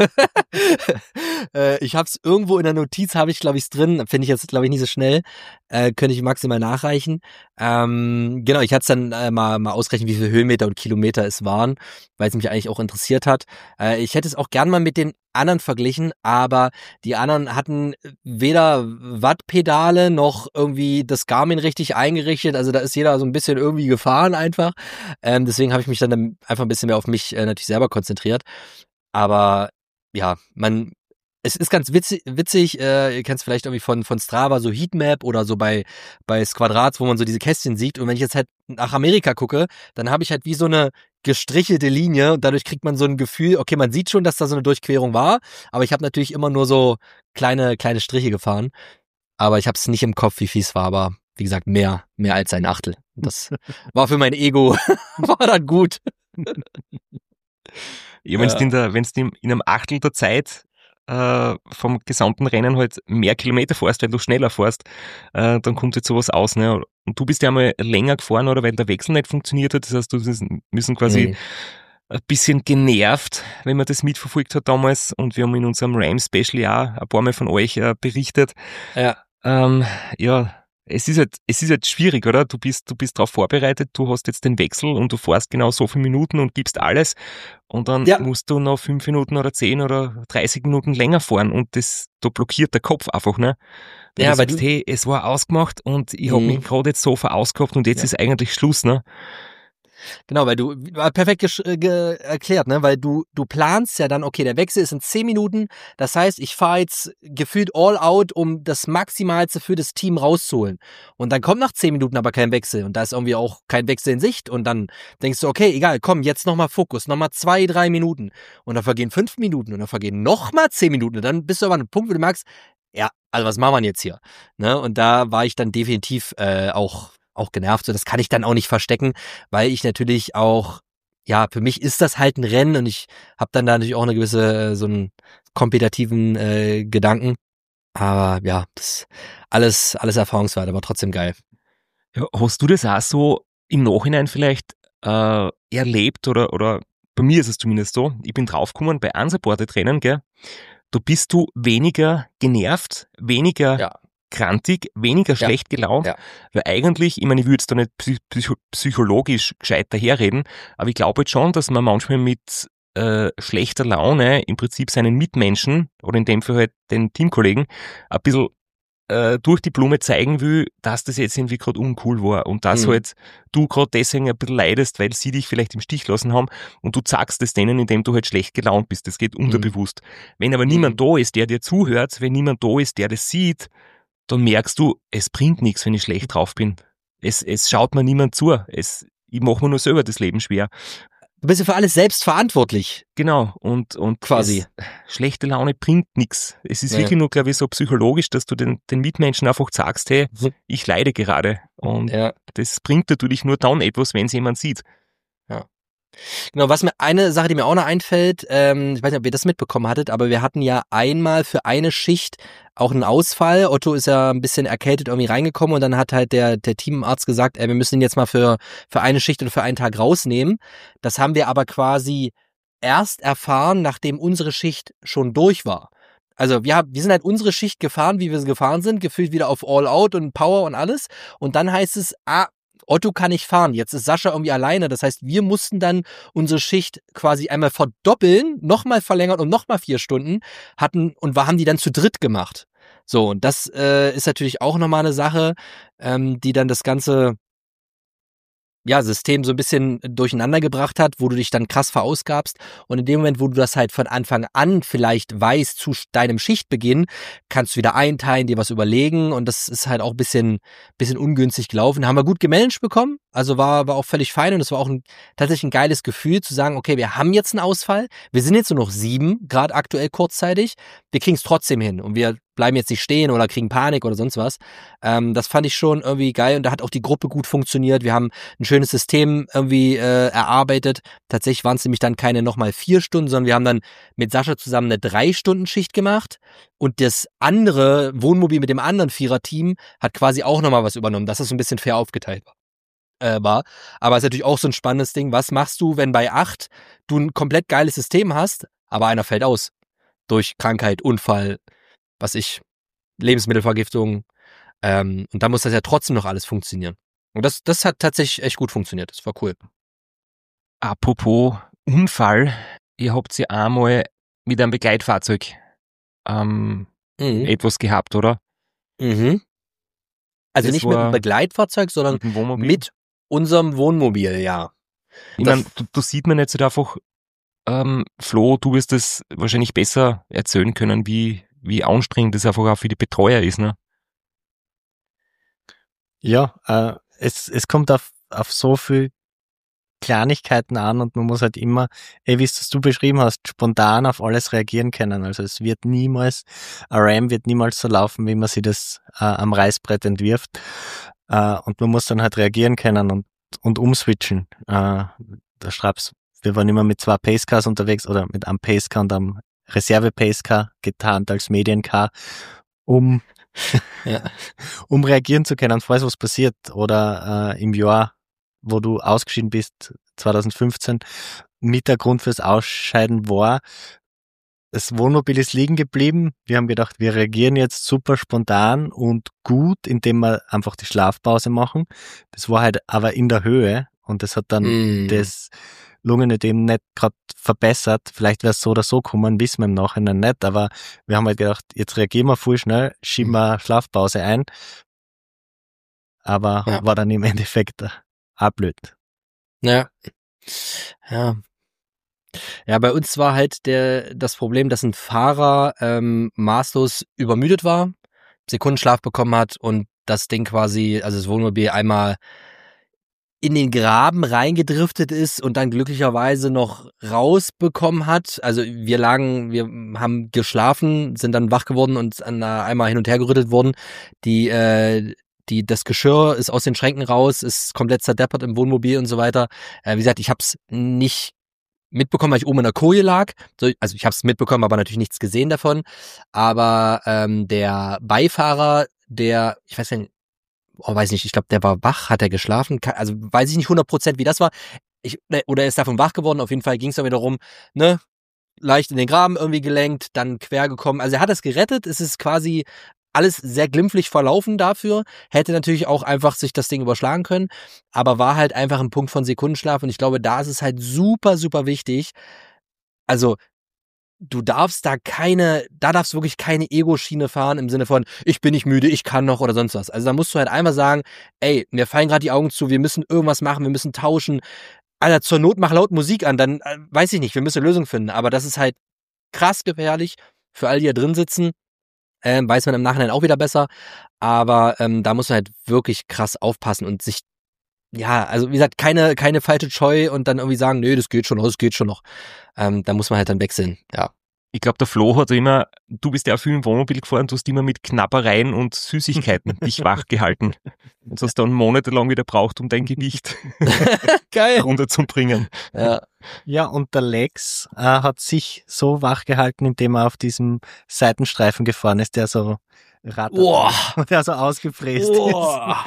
C: äh, ich habe es irgendwo in der Notiz, habe ich glaube ich drin. Finde ich jetzt glaube ich nicht so schnell. Äh, könnte ich maximal nachreichen. Ähm, genau, ich hatte es dann äh, mal mal ausrechnen, wie viele Höhenmeter und Kilometer es waren, weil es mich eigentlich auch interessiert hat. Äh, ich hätte es auch gern mal mit den anderen verglichen, aber die anderen hatten weder Wattpedale noch irgendwie das Garmin richtig eingerichtet, also da ist jeder so ein bisschen irgendwie gefahren einfach. Ähm, deswegen habe ich mich dann einfach ein bisschen mehr auf mich äh, natürlich selber konzentriert. Aber ja, man es ist ganz witzig, witzig äh, ihr kennt es vielleicht irgendwie von von Strava, so Heatmap oder so bei bei Squadrats, wo man so diese Kästchen sieht. Und wenn ich jetzt halt nach Amerika gucke, dann habe ich halt wie so eine gestrichelte Linie und dadurch kriegt man so ein Gefühl, okay, man sieht schon, dass da so eine Durchquerung war, aber ich habe natürlich immer nur so kleine kleine Striche gefahren. Aber ich habe es nicht im Kopf, wie viel es war, aber wie gesagt, mehr mehr als ein Achtel. Das war für mein Ego, war dann gut.
B: Ja, wenn du
C: Ja.
B: in, der- wenn's in, in einem Achtel der Zeit äh, vom gesamten Rennen halt mehr Kilometer fährst, weil du schneller fährst, äh, dann kommt jetzt sowas aus. Ne? Und du bist ja einmal länger gefahren, oder weil der Wechsel nicht funktioniert hat. Das heißt, du müssen quasi
C: Mhm.
B: ein bisschen genervt, wenn man das mitverfolgt hat damals. Und wir haben in unserem Ram-Special ja ein paar Mal von euch äh, berichtet.
C: Ja.
B: Ähm, ja, es ist halt, es ist halt schwierig, oder? Du bist, du bist darauf vorbereitet, du hast jetzt den Wechsel und du fährst genau so viele Minuten und gibst alles. Und dann
C: Ja.
B: musst du noch fünf Minuten oder zehn oder dreißig Minuten länger fahren und das, da blockiert der Kopf einfach, ne? Weil
C: Ja,
B: du
C: weil
B: sagst,
C: du-
B: hey, es war ausgemacht und ich hab
C: Mhm.
B: mich gerade jetzt so verausgabt und jetzt
C: Ja.
B: ist eigentlich Schluss, ne?
C: Genau, weil du, war perfekt gesch- äh, ge erklärt, ne, weil du, du planst ja dann, okay, der Wechsel ist in zehn Minuten, das heißt, ich fahre jetzt gefühlt all out, um das Maximalste für das Team rauszuholen. Und dann kommt nach zehn Minuten aber kein Wechsel und da ist irgendwie auch kein Wechsel in Sicht und dann denkst du, okay, egal, komm, jetzt nochmal Fokus, nochmal zwei, drei Minuten und dann vergehen fünf Minuten und dann vergehen nochmal zehn Minuten und dann bist du aber an einem Punkt, wo du merkst, ja, also was machen wir jetzt hier? Ne? Und da war ich dann definitiv äh, auch auch genervt. So, das kann ich dann auch nicht verstecken, weil ich natürlich auch, ja, für mich ist das halt ein Rennen und ich habe dann da natürlich auch eine gewisse, äh, so einen kompetitiven äh, Gedanken. Aber ja, das alles, alles Erfahrungswert, aber trotzdem geil.
B: Ja, hast du das auch so im Nachhinein vielleicht äh, erlebt oder, oder bei mir ist es zumindest so, ich bin draufgekommen bei unsupported Rennen, gell, da bist du weniger genervt, weniger
C: Ja.
B: krantig, weniger
C: Ja.
B: schlecht gelaunt,
C: Ja.
B: weil eigentlich, ich meine, ich würde jetzt da nicht psych psych psychologisch gescheit daherreden, aber ich glaube jetzt schon, dass man manchmal mit äh, schlechter Laune im Prinzip seinen Mitmenschen oder in dem Fall halt den Teamkollegen ein bisschen äh, durch die Blume zeigen will, dass das jetzt irgendwie gerade uncool war und dass
C: Mhm.
B: halt du gerade deswegen ein bisschen leidest, weil sie dich vielleicht im Stich lassen haben und du sagst es denen, indem du halt schlecht gelaunt bist. Das geht unterbewusst. Wenn aber niemand da ist, der dir zuhört, wenn niemand da ist, der das sieht, dann merkst du, es bringt nichts, wenn ich schlecht drauf bin. Es, es schaut mir niemand zu. Es, ich mache mir nur selber das Leben schwer.
C: Du bist ja für alles selbst verantwortlich.
B: Genau, und, und
C: Quasi.
B: Es, schlechte Laune bringt nichts. Es ist
C: Ja.
B: wirklich nur, glaube ich, so psychologisch, dass du den, den Mitmenschen einfach sagst, hey, ich leide gerade. Und
C: Ja.
B: das bringt natürlich nur dann etwas, wenn es jemand sieht.
C: Genau, was mir eine Sache, die mir auch noch einfällt, ähm, ich weiß nicht, ob ihr das mitbekommen hattet, aber wir hatten ja einmal für eine Schicht auch einen Ausfall. Otto ist ja ein bisschen erkältet irgendwie reingekommen und dann hat halt der, der Teamarzt gesagt, ey, wir müssen ihn jetzt mal für, für eine Schicht und für einen Tag rausnehmen. Das haben wir aber quasi erst erfahren, nachdem unsere Schicht schon durch war. Also wir, haben, wir sind halt unsere Schicht gefahren, wie wir sie gefahren sind, gefühlt wieder auf All Out und Power und alles. Und dann heißt es, ah, Otto kann nicht fahren, jetzt ist Sascha irgendwie alleine. Das heißt, wir mussten dann unsere Schicht quasi einmal verdoppeln, nochmal verlängern und nochmal vier Stunden hatten und wir haben die dann zu dritt gemacht. So, und das äh, ist natürlich auch nochmal eine Sache, ähm, die dann das ganze ja, System so ein bisschen durcheinander gebracht hat, wo du dich dann krass verausgabst. Und in dem Moment, wo du das halt von Anfang an vielleicht weißt, zu deinem Schichtbeginn, kannst du wieder einteilen, dir was überlegen. Und das ist halt auch ein bisschen, bisschen ungünstig gelaufen. Haben wir gut gemanagt bekommen. Also war, war auch völlig fein. Und es war auch ein, tatsächlich ein geiles Gefühl zu sagen, okay, wir haben jetzt einen Ausfall. Wir sind jetzt nur noch sieben, gerade aktuell kurzzeitig. Wir kriegen es trotzdem hin. Und wir bleiben jetzt nicht stehen oder kriegen Panik oder sonst was. Ähm, das fand ich schon irgendwie geil und da hat auch die Gruppe gut funktioniert. Wir haben ein schönes System irgendwie äh, erarbeitet. Tatsächlich waren es nämlich dann keine nochmal vier Stunden, sondern wir haben dann mit Sascha zusammen eine Drei-Stunden-Schicht gemacht und das andere Wohnmobil mit dem anderen Vierer-Team hat quasi auch nochmal was übernommen, dass das so ein bisschen fair aufgeteilt war. Äh, war. Aber es ist natürlich auch so ein spannendes Ding. Was machst du, wenn bei acht du ein komplett geiles System hast, aber einer fällt aus? Durch Krankheit, Unfall, was ich, Lebensmittelvergiftung. Ähm, und da muss das ja trotzdem noch alles funktionieren. Und das, das hat tatsächlich echt gut funktioniert. Das war cool.
B: Apropos Unfall, ihr habt ja einmal mit einem Begleitfahrzeug ähm,
C: Mhm.
B: etwas gehabt, oder?
C: Mhm. Also
B: Das
C: nicht mit
B: war
C: einem Begleitfahrzeug, sondern
B: mit dem Wohnmobil.
C: mit unserem Wohnmobil, ja.
B: Ich
C: das-
B: meine, du, du sieht man jetzt halt einfach, ähm, Flo, du wirst das wahrscheinlich besser erzählen können, wie, wie anstrengend das einfach auch für die Betreuer ist, ne?
A: Ja, äh, es, es kommt auf, auf so viel Kleinigkeiten an und man muss halt immer, eh, wie es du beschrieben hast, spontan auf alles reagieren können. Also es wird niemals, ein Ram wird niemals so laufen, wie man sich das äh, am Reißbrett entwirft. Äh, und man muss dann halt reagieren können und, und umswitchen. Äh, da schreibst, wir waren immer mit zwei Pacecars unterwegs oder mit einem Pacecar und einem Reserve-Pacecar getarnt als Mediencar, um
C: Ja.
A: um reagieren zu können, falls was passiert. Oder äh, im Jahr, wo du ausgeschieden bist, zwanzig fünfzehn, mit der Grund fürs Ausscheiden war, das Wohnmobil ist liegen geblieben. Wir haben gedacht, wir reagieren jetzt super spontan und gut, indem wir einfach die Schlafpause machen. Das war halt aber in der Höhe und das hat dann
C: Mhm.
A: das Lungenödem nicht gerade verbessert. Vielleicht wäre es so oder so gekommen, wissen wir im Nachhinein nicht, aber wir haben halt gedacht, jetzt reagieren wir voll schnell, schieben wir eine Schlafpause ein. Aber
C: Ja.
A: war dann im Endeffekt auch blöd.
C: Ja. Ja. Ja, bei uns war halt der, das Problem, dass ein Fahrer ähm, maßlos übermüdet war, Sekundenschlaf bekommen hat und das Ding quasi, also das Wohnmobil einmal in den Graben reingedriftet ist und dann glücklicherweise noch rausbekommen hat. Also wir lagen, wir haben geschlafen, sind dann wach geworden und an, einmal hin und her gerüttelt worden. Die, äh, die, das Geschirr ist aus den Schränken raus, ist komplett zerdeppert im Wohnmobil und so weiter. Äh, wie gesagt, ich habe es nicht mitbekommen, weil ich oben in der Koje lag. So, also ich habe es mitbekommen, aber natürlich nichts gesehen davon. Aber ähm, der Beifahrer, der, ich weiß nicht, oh, weiß nicht, ich glaube, der war wach, hat er geschlafen, Ke- also weiß ich nicht hundert Prozent, wie das war. Ich, ne, oder er ist davon wach geworden, auf jeden Fall ging es dann wieder darum, ne, leicht in den Graben irgendwie gelenkt, dann quer gekommen. Also er hat es gerettet, es ist quasi alles sehr glimpflich verlaufen dafür, hätte natürlich auch einfach sich das Ding überschlagen können, aber war halt einfach ein Punkt von Sekundenschlaf und ich glaube, da ist es halt super, super wichtig, also du darfst da keine, da darfst du wirklich keine Ego-Schiene fahren im Sinne von, ich bin nicht müde, ich kann noch oder sonst was. Also da musst du halt einmal sagen, ey, mir fallen gerade die Augen zu, wir müssen irgendwas machen, wir müssen tauschen. Alter, zur Not mach laut Musik an, dann äh, weiß ich nicht, wir müssen eine Lösung finden. Aber das ist halt krass gefährlich für all die da drin sitzen. Ähm, weiß man im Nachhinein auch wieder besser. Aber ähm, da muss man halt wirklich krass aufpassen und sich, ja, also wie gesagt, keine, keine falsche Scheu und dann irgendwie sagen, nee, das geht schon noch, das geht schon noch. Ähm, da muss man halt dann wechseln, ja.
B: Ich glaube, der Flo hat immer, du bist ja auch viel im Wohnmobil gefahren, du hast immer mit Knabbereien und Süßigkeiten dich wach gehalten. Und hast dann monatelang wieder braucht, um dein Gewicht
C: Geil.
B: runterzubringen.
C: Ja.
A: Ja, und der Lex äh, hat sich so wach gehalten, indem er auf diesem Seitenstreifen gefahren ist, der so rattert
C: Boah.
A: und der so ausgefräst
C: Boah.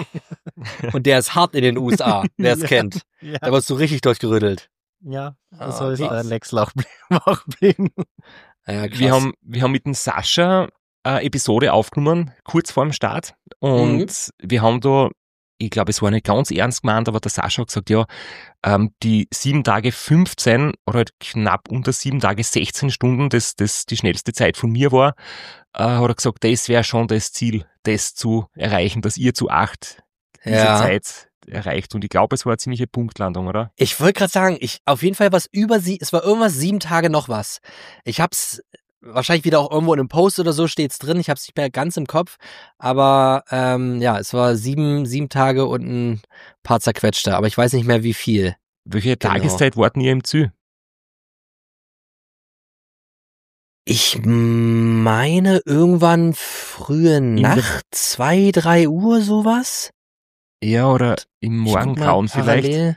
C: Und der ist hart in den U S A, wer es
A: Ja.
C: kennt.
A: ist.
C: Da
A: Ja,
C: wirst du richtig durchgerüttelt.
A: ja,
C: Ah,
A: so ist
C: krass.
A: der Lex wach geblieben.
C: Ja, krass.
B: Wir haben, wir haben mit dem Sascha eine Episode aufgenommen, kurz vor dem Start. Und
C: Mhm.
B: wir haben da, ich glaube, es war nicht ganz ernst gemeint, aber der Sascha hat gesagt, ja, ähm, die sieben Tage fünfzehn oder halt knapp unter sieben Tage sechzehn Stunden, das, das die schnellste Zeit von mir war, äh, hat er gesagt, das wäre schon das Ziel, das zu erreichen, dass ihr zu acht diese
C: Ja.
B: Zeit erreicht. Und ich glaube, es war eine ziemliche Punktlandung, oder?
C: Ich wollte gerade sagen, ich auf jeden Fall was über sie, es war irgendwas sieben Tage noch was. Ich hab's wahrscheinlich wieder auch irgendwo in einem Post oder so steht's drin. Ich hab's nicht mehr ganz im Kopf, aber ähm, ja, es war sieben sieben Tage und ein paar zerquetschte, aber ich weiß nicht mehr wie viel.
B: Welche
C: Genau.
B: Tageszeit warten ihr im Ziel?
C: Ich meine irgendwann frühe
B: der-
C: Nacht, zwei, drei Uhr sowas.
B: Ja, oder im
C: Ich guck mal
B: Morgengrauen vielleicht?
C: parallel.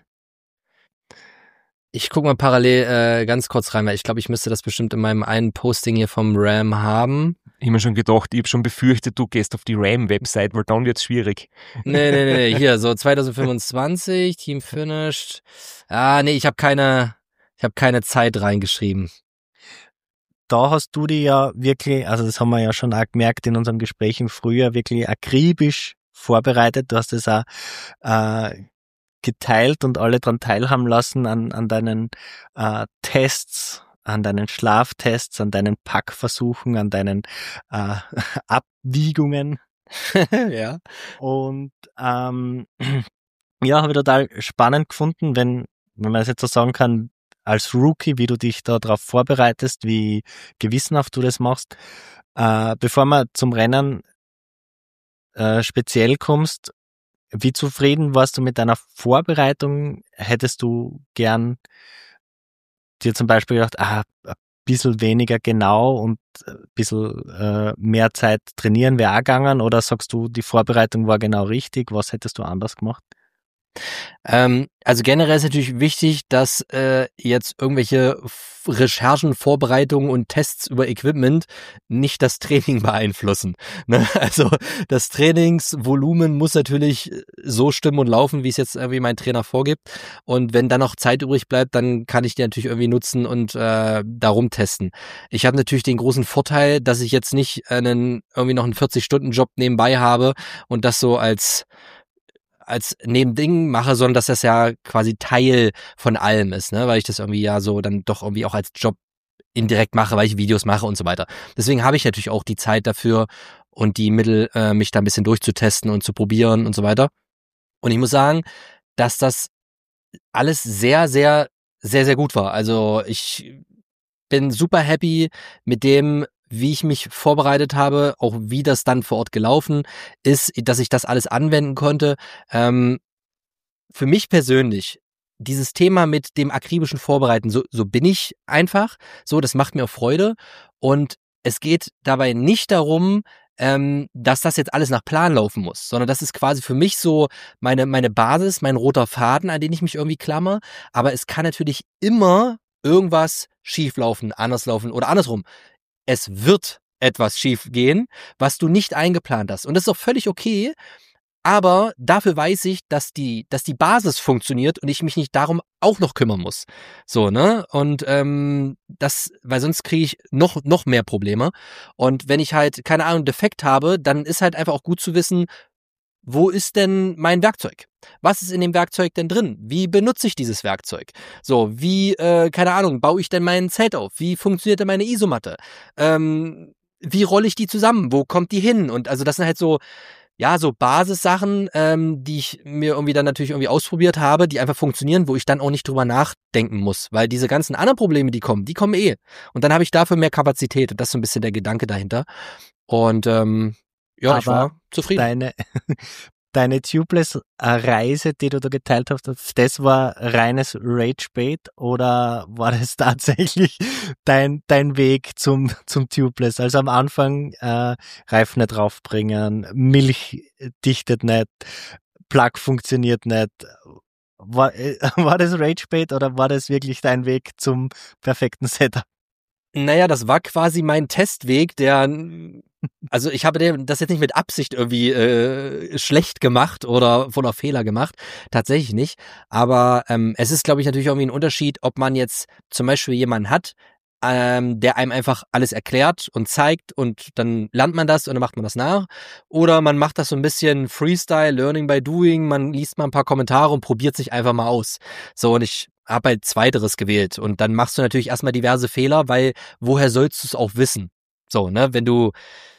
C: Ich guck mal parallel äh, ganz kurz rein, weil ich glaube, ich müsste das bestimmt in meinem einen Posting hier vom Ram haben.
B: Ich habe mir schon gedacht, ich habe schon befürchtet, du gehst auf die Ram-Website, weil dann wird's schwierig.
C: Nee, nee, nee, nee, hier, so zwanzig fünfundzwanzig, Team Finished. Ah, nee, ich habe keine, ich habe keine Zeit reingeschrieben.
A: Da hast du die ja wirklich, also das haben wir ja schon auch gemerkt in unseren Gesprächen früher, wirklich akribisch vorbereitet. Du hast es auch äh, geteilt und alle dran teilhaben lassen an, an deinen äh, Tests an deinen Schlaftests, an deinen Packversuchen, an deinen äh, Abwiegungen.
C: Ja.
A: Und ähm, ja, habe ich total spannend gefunden, wenn, wenn man das jetzt so sagen kann, als Rookie, wie du dich da drauf vorbereitest, wie gewissenhaft du das machst. Äh, bevor wir zum Rennen äh, speziell kommst, wie zufrieden warst du mit deiner Vorbereitung? Hättest du gern dir zum Beispiel gedacht, ah, ein bisschen weniger genau und ein bisschen äh, mehr Zeit trainieren wäre auch gegangen? Oder sagst du, die Vorbereitung war genau richtig? Was hättest du anders gemacht?
C: Ähm, also generell ist natürlich wichtig, dass äh, jetzt irgendwelche F- Recherchen, Vorbereitungen und Tests über Equipment nicht das Training beeinflussen. Ne? Also das Trainingsvolumen muss natürlich so stimmen und laufen, wie es jetzt irgendwie mein Trainer vorgibt. Und wenn dann noch Zeit übrig bleibt, dann kann ich die natürlich irgendwie nutzen und äh, darum testen. Ich habe natürlich den großen Vorteil, dass ich jetzt nicht einen irgendwie noch einen vierzig-Stunden-Job nebenbei habe und das so als als Nebending mache, sondern dass das ja quasi Teil von allem ist, ne, weil ich das irgendwie ja so dann doch irgendwie auch als Job indirekt mache, weil ich Videos mache und so weiter. Deswegen habe ich natürlich auch die Zeit dafür und die Mittel, äh, mich da ein bisschen durchzutesten und zu probieren und so weiter. Und ich muss sagen, dass das alles sehr, sehr, sehr, sehr gut war. Also ich bin super happy mit dem, wie ich mich vorbereitet habe, auch wie das dann vor Ort gelaufen ist, dass ich das alles anwenden konnte. Ähm, für mich persönlich, dieses Thema mit dem akribischen Vorbereiten, so, so bin ich einfach, so, das macht mir auch Freude und es geht dabei nicht darum, ähm, dass das jetzt alles nach Plan laufen muss, sondern das ist quasi für mich so meine, meine Basis, mein roter Faden, an den ich mich irgendwie klammer, aber es kann natürlich immer irgendwas schief laufen, anders laufen oder andersrum. Es wird etwas schief gehen, was du nicht eingeplant hast. Und das ist auch völlig okay, aber dafür weiß ich, dass die, dass die Basis funktioniert und ich mich nicht darum auch noch kümmern muss. So, ne? Und ähm, das, weil sonst kriege ich noch, noch mehr Probleme. Und wenn ich halt, keine Ahnung, Defekt habe, dann ist halt einfach auch gut zu wissen, wo ist denn mein Werkzeug? Was ist in dem Werkzeug denn drin? Wie benutze ich dieses Werkzeug? So, wie, äh, keine Ahnung, baue ich denn mein Zelt auf? Wie funktioniert denn meine Isomatte? Ähm, wie rolle ich die zusammen? Wo kommt die hin? Und also das sind halt so, ja, so Basissachen, ähm, die ich mir irgendwie dann natürlich irgendwie ausprobiert habe, die einfach funktionieren, wo ich dann auch nicht drüber nachdenken muss, weil diese ganzen anderen Probleme, die kommen, die kommen eh. Und dann habe ich dafür mehr Kapazität und das ist so ein bisschen der Gedanke dahinter. Und ähm, ja,
A: Aber
C: ich war zufrieden.
A: Deine, deine Tubeless-Reise, die du da geteilt hast, das war reines Rage-Bait oder war das tatsächlich dein, dein Weg zum, zum Tubeless? Also am Anfang äh, Reifen nicht draufbringen, Milch dichtet nicht, Plug funktioniert nicht. War, äh, war das Rage-Bait oder war das wirklich dein Weg zum perfekten Setup?
C: Naja, das war quasi mein Testweg, der, also ich habe das jetzt nicht mit Absicht irgendwie äh, schlecht gemacht oder oder Fehler gemacht, tatsächlich nicht. Aber ähm, es ist, glaube ich, natürlich irgendwie ein Unterschied, ob man jetzt zum Beispiel jemanden hat, ähm, der einem einfach alles erklärt und zeigt und dann lernt man das und dann macht man das nach. Oder man macht das so ein bisschen Freestyle, Learning by Doing, man liest mal ein paar Kommentare und probiert sich einfach mal aus. So, und ich habe halt Zweiteres gewählt. Und dann machst du natürlich erstmal diverse Fehler, weil woher sollst du es auch wissen? So, ne, wenn du,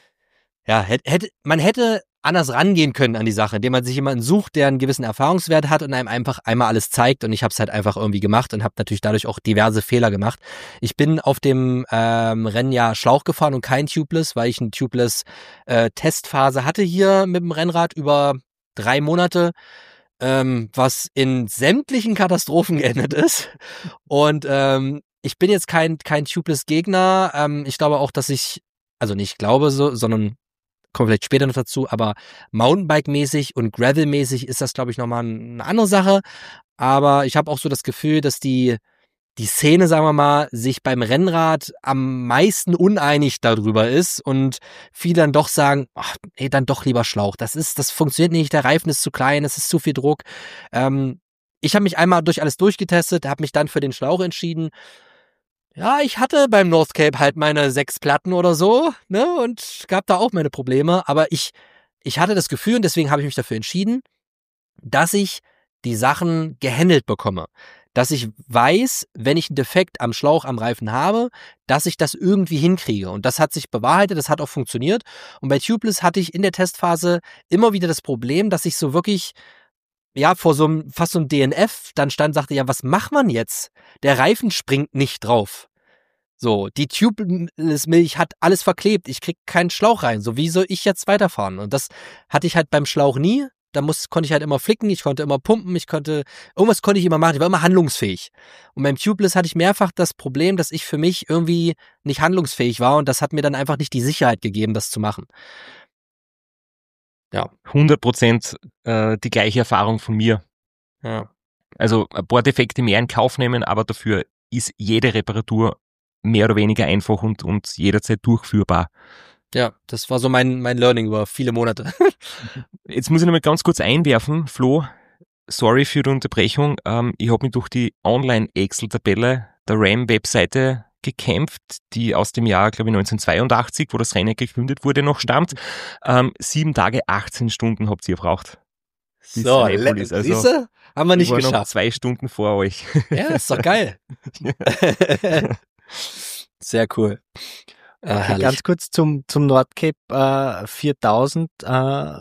C: ja, hätte, hätte, man hätte anders rangehen können an die Sache, indem man sich jemanden sucht, der einen gewissen Erfahrungswert hat und einem einfach einmal alles zeigt. Und ich habe es halt einfach irgendwie gemacht und habe natürlich dadurch auch diverse Fehler gemacht. Ich bin auf dem ähm, Rennen ja Schlauch gefahren und kein Tubeless, weil ich eine Tubeless-Testphase äh, hatte hier mit dem Rennrad über drei Monate. Ähm, was in sämtlichen Katastrophen geendet ist. Und ähm, ich bin jetzt kein kein Tubeless-Gegner. Ähm, ich glaube auch, dass ich, also nicht glaube so, sondern kommen vielleicht später noch dazu, aber Mountainbike-mäßig und Gravel-mäßig ist das, glaube ich, nochmal eine andere Sache. Aber ich habe auch so das Gefühl, dass die die Szene, sagen wir mal, sich beim Rennrad am meisten uneinig darüber ist und viele dann doch sagen, ach, ey, dann doch lieber Schlauch. Das ist, das funktioniert nicht, der Reifen ist zu klein, es ist zu viel Druck. Ähm, ich habe mich einmal durch alles durchgetestet, habe mich dann für den Schlauch entschieden. Ja, ich hatte beim North Cape halt meine sechs Platten oder so, ne, und gab da auch meine Probleme, aber ich, ich hatte das Gefühl und deswegen habe ich mich dafür entschieden, dass ich die Sachen gehandelt bekomme. dass ich weiß, wenn ich einen Defekt am Schlauch, am Reifen habe, dass ich das irgendwie hinkriege. Und das hat sich bewahrheitet, das hat auch funktioniert. Und bei Tubeless hatte ich in der Testphase immer wieder das Problem, dass ich so wirklich, ja, vor so einem, fast so einem D N F dann stand, sagte, ja, was macht man jetzt? Der Reifen springt nicht drauf. So, die Tubeless-Milch hat alles verklebt, ich krieg keinen Schlauch rein. So, wie soll ich jetzt weiterfahren? Und das hatte ich halt beim Schlauch nie. Da muss, konnte ich halt immer flicken, ich konnte immer pumpen, ich konnte, irgendwas konnte ich immer machen, ich war immer handlungsfähig. Und beim Tubeless hatte ich mehrfach das Problem, dass ich für mich irgendwie nicht handlungsfähig war und das hat mir dann einfach nicht die Sicherheit gegeben, das zu machen.
B: Ja. hundert Prozent äh, die gleiche Erfahrung von mir.
C: Ja.
B: Also ein paar Defekte mehr in Kauf nehmen, aber dafür ist jede Reparatur mehr oder weniger einfach und, und jederzeit durchführbar.
C: Ja, das war so mein, mein Learning über viele Monate.
B: Jetzt muss ich noch mal ganz kurz einwerfen, Flo, sorry für die Unterbrechung. Ähm, ich habe mich durch die Online-Excel-Tabelle der Ram-Webseite gekämpft, die aus dem Jahr, glaube ich, neunzehnhundertzweiundachtzig, wo das Rennen gegründet wurde, noch stammt. Ähm, sieben Tage, achtzehn Stunden habt ihr verbraucht.
C: So, le- also, siehste? Haben wir nicht
B: ich war
C: geschafft.
B: Noch zwei Stunden vor euch.
C: Ja, ist doch geil. Sehr cool.
A: Äh, okay, ganz kurz zum, zum Nordcape äh, viertausend. Äh,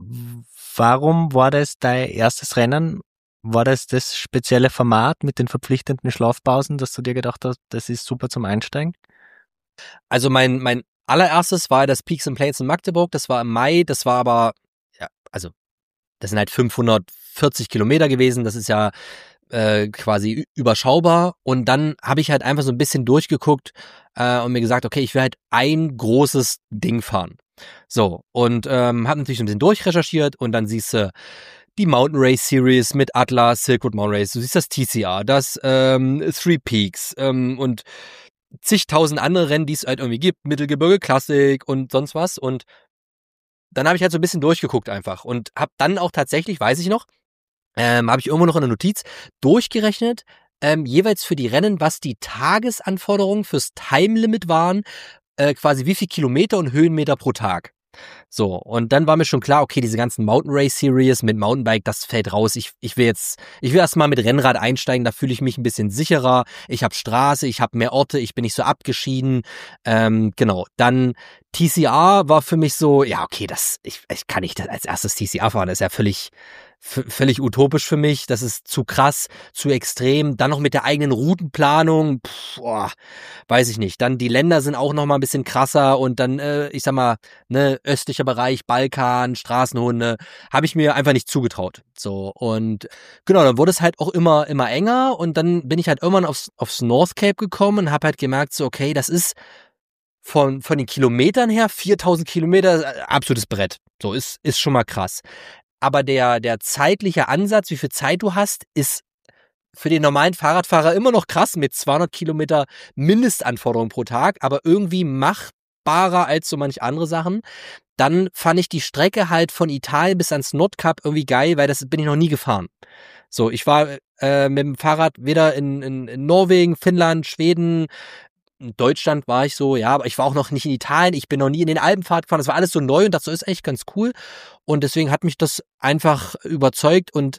A: warum war das dein erstes Rennen? War das das spezielle Format mit den verpflichtenden Schlafpausen, dass du dir gedacht hast, das ist super zum Einsteigen?
C: Also mein, mein allererstes war das Peaks and Plains in Magdeburg. Das war im Mai. Das war aber, ja, also das sind halt fünfhundertvierzig Kilometer gewesen. Das ist ja äh, quasi überschaubar. Und dann habe ich halt einfach so ein bisschen durchgeguckt äh, und mir gesagt, okay, ich will halt ein großes Ding fahren. So, und ähm, habe natürlich ein bisschen durchrecherchiert und dann siehst du die Mountain Race Series mit Atlas, Silkwood Mountain Race, du siehst das T C R, das ähm, Three Peaks ähm, und zigtausend andere Rennen, die es halt irgendwie gibt, Mittelgebirge Classic und sonst was. Und dann habe ich halt so ein bisschen durchgeguckt einfach und habe dann auch tatsächlich, weiß ich noch, ähm, habe ich irgendwo noch in der Notiz durchgerechnet, ähm, jeweils für die Rennen, was die Tagesanforderungen fürs Time Limit waren, äh, quasi wie viel Kilometer und Höhenmeter pro Tag. So, und dann war mir schon klar, okay, diese ganzen Mountain Race Series mit Mountainbike, das fällt raus. Ich, ich will jetzt, ich will erstmal mit Rennrad einsteigen, da fühle ich mich ein bisschen sicherer. Ich habe Straße, ich habe mehr Orte, ich bin nicht so abgeschieden. Ähm, genau, dann T C R war für mich so, ja, okay, das, ich, ich kann nicht als erstes T C R fahren, das ist ja völlig, v- völlig utopisch für mich. Das ist zu krass, zu extrem. Dann noch mit der eigenen Routenplanung, pff, boah, weiß ich nicht. Dann die Länder sind auch noch mal ein bisschen krasser und dann, äh, ich sag mal, ne, östlicher Bereich, Balkan, Straßenhunde, habe ich mir einfach nicht zugetraut. So, und genau, dann wurde es halt auch immer, immer enger und dann bin ich halt irgendwann aufs, aufs North Cape gekommen und habe halt gemerkt, so, okay, das ist von, von den Kilometern her, viertausend Kilometer, absolutes Brett. So, ist, ist schon mal krass. Aber der, der zeitliche Ansatz, wie viel Zeit du hast, ist für den normalen Fahrradfahrer immer noch krass mit zweihundert Kilometer Mindestanforderungen pro Tag, aber irgendwie machbarer als so manch andere Sachen. Dann fand ich die Strecke halt von Italien bis ans Nordkap irgendwie geil, weil das bin ich noch nie gefahren. So, ich war äh, mit dem Fahrrad weder in, in, in Norwegen, Finnland, Schweden, in Deutschland war ich so, ja, aber ich war auch noch nicht in Italien, ich bin noch nie in den Alpenfahrt gefahren, das war alles so neu und das ist echt ganz cool. Und deswegen hat mich das einfach überzeugt und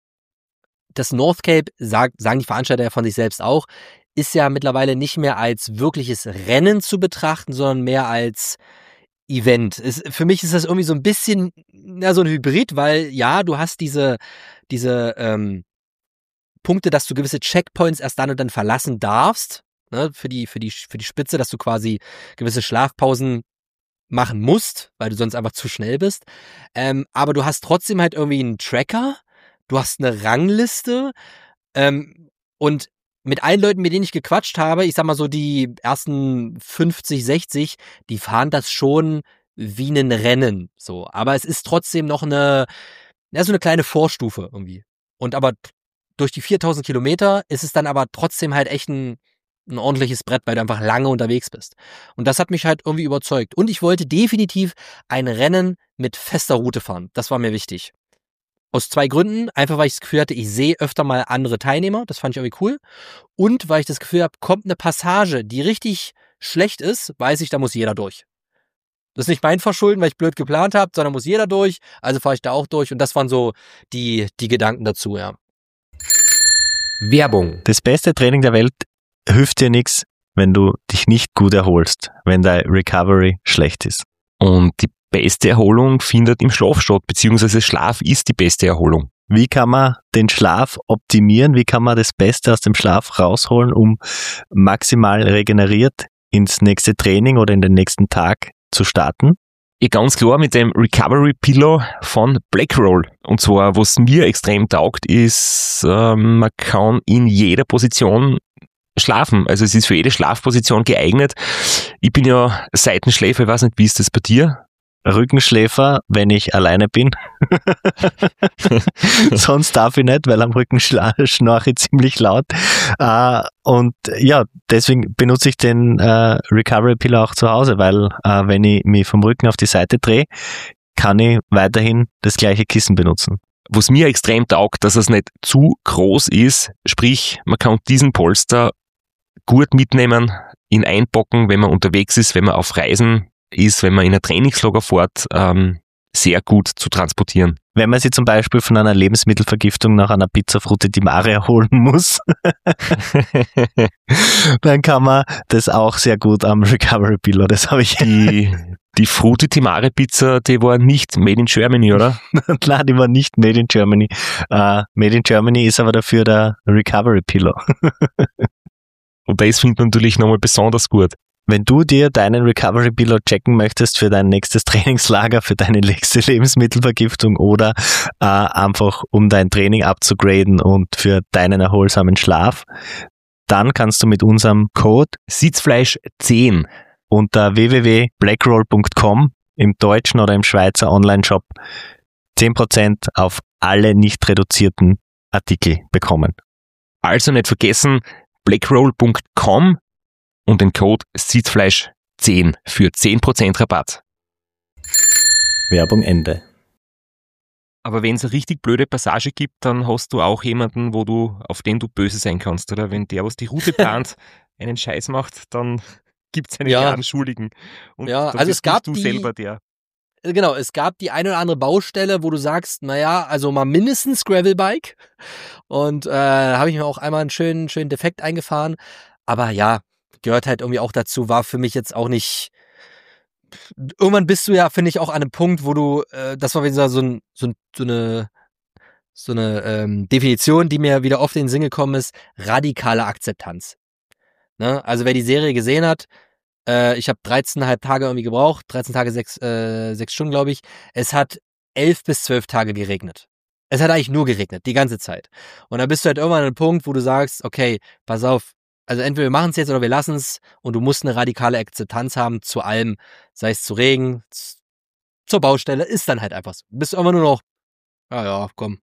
C: das North Cape, sagt, sagen die Veranstalter ja von sich selbst auch, ist ja mittlerweile nicht mehr als wirkliches Rennen zu betrachten, sondern mehr als Event. Es, für mich ist das irgendwie so ein bisschen, ja, so ein Hybrid, weil ja, du hast diese, diese ähm, Punkte, dass du gewisse Checkpoints erst dann und dann verlassen darfst, ne, für die, für die, für die Spitze, dass du quasi gewisse Schlafpausen machen musst, weil du sonst einfach zu schnell bist. Ähm, aber du hast trotzdem halt irgendwie einen Tracker, du hast eine Rangliste ähm, und mit allen Leuten, mit denen ich gequatscht habe, ich sag mal so die ersten fünfzig, sechzig, die fahren das schon wie ein Rennen, so. Aber es ist trotzdem noch eine, ja, so eine kleine Vorstufe irgendwie. Und aber durch die viertausend Kilometer ist es dann aber trotzdem halt echt ein, ein ordentliches Brett, weil du einfach lange unterwegs bist. Und das hat mich halt irgendwie überzeugt. Und ich wollte definitiv ein Rennen mit fester Route fahren. Das war mir wichtig. Aus zwei Gründen. Einfach, weil ich das Gefühl hatte, ich sehe öfter mal andere Teilnehmer. Das fand ich irgendwie cool. Und weil ich das Gefühl habe, kommt eine Passage, die richtig schlecht ist, weiß ich, da muss jeder durch. Das ist nicht mein Verschulden, weil ich blöd geplant habe, sondern muss jeder durch. Also fahre ich da auch durch. Und das waren so die, die Gedanken dazu, ja.
B: Werbung.
A: Das beste Training der Welt hilft dir nichts, wenn du dich nicht gut erholst, wenn dein Recovery schlecht ist.
B: Und die beste Erholung findet im Schlaf statt, beziehungsweise Schlaf ist die beste Erholung.
A: Wie kann man den Schlaf optimieren? Wie kann man das Beste aus dem Schlaf rausholen, um maximal regeneriert ins nächste Training oder in den nächsten Tag zu starten?
B: Ja, ganz klar mit dem Recovery Pillow von Blackroll. Und zwar, was mir extrem taugt, ist, äh, man kann in jeder Position schlafen. Also es ist für jede Schlafposition geeignet. Ich bin ja Seitenschläfer, ich weiß nicht, wie ist das bei dir?
A: Rückenschläfer, wenn ich alleine bin. Sonst darf ich nicht, weil am Rücken schnarche ich ziemlich laut. Uh, und ja, deswegen benutze ich den uh, Recovery Pillow auch zu Hause, weil uh, wenn ich mich vom Rücken auf die Seite drehe, kann ich weiterhin das gleiche Kissen benutzen.
B: Was mir extrem taugt, dass es nicht zu groß ist, sprich, man kann diesen Polster gut mitnehmen, ihn einpacken, wenn man unterwegs ist, wenn man auf Reisen ist, wenn man in ein Trainingslager fährt, ähm, sehr gut zu transportieren.
A: Wenn man sich zum Beispiel von einer Lebensmittelvergiftung nach einer Pizza Frutti di Mare erholen muss, dann kann man das auch sehr gut am Recovery Pillow. Das habe ich.
B: Die, die Frutti di Mare Pizza, die war nicht made in Germany, oder?
A: Nein, die war nicht made in Germany. Uh, made in Germany ist aber dafür der Recovery Pillow.
B: Und das findet man natürlich nochmal besonders gut.
A: Wenn du dir deinen Recovery Pillow checken möchtest für dein nächstes Trainingslager, für deine nächste Lebensmittelvergiftung oder äh, einfach um dein Training abzugraden und für deinen erholsamen Schlaf, dann kannst du mit unserem Code
B: Sitzfleisch zehn
A: unter w w w punkt blackroll punkt com im deutschen oder im Schweizer Online-Shop zehn Prozent auf alle nicht reduzierten Artikel bekommen.
B: Also nicht vergessen, blackroll punkt com und den Code Sitzfleisch zehn für zehn Prozent Rabatt.
A: Werbung Ende.
B: Aber wenn es eine richtig blöde Passage gibt, dann hast du auch jemanden, wo du, auf den du böse sein kannst, oder? Wenn der, was die Route plant, einen Scheiß macht, dann gibt es einen
C: Ja.
B: klaren Schuldigen. Und
C: Ja,
B: dann
C: also
B: bist
C: es gab
B: du
C: die-
B: selber der.
C: Genau, es gab die eine oder andere Baustelle, wo du sagst, naja, also mal mindestens Gravelbike. Und äh, da habe ich mir auch einmal einen schönen, schönen Defekt eingefahren. Aber ja, gehört halt irgendwie auch dazu, war für mich jetzt auch nicht. Irgendwann bist du ja, finde ich, auch an einem Punkt, wo du, äh, das war wieder so, ein, so, ein, so eine, so eine ähm, Definition, die mir wieder oft in den Sinn gekommen ist, radikale Akzeptanz. Ne? Also wer die Serie gesehen hat, äh, ich habe dreizehn Komma fünf Tage irgendwie gebraucht, dreizehn Tage, sechs, äh, sechs Stunden, glaube ich. Es hat elf bis zwölf Tage geregnet. Es hat eigentlich nur geregnet, die ganze Zeit. Und dann bist du halt irgendwann an einem Punkt, wo du sagst, okay, pass auf, also entweder wir machen es jetzt oder wir lassen es und du musst eine radikale Akzeptanz haben zu allem, sei es zu Regen, z- zur Baustelle, ist dann halt einfach so. Du bist immer nur noch, ja, ja, komm.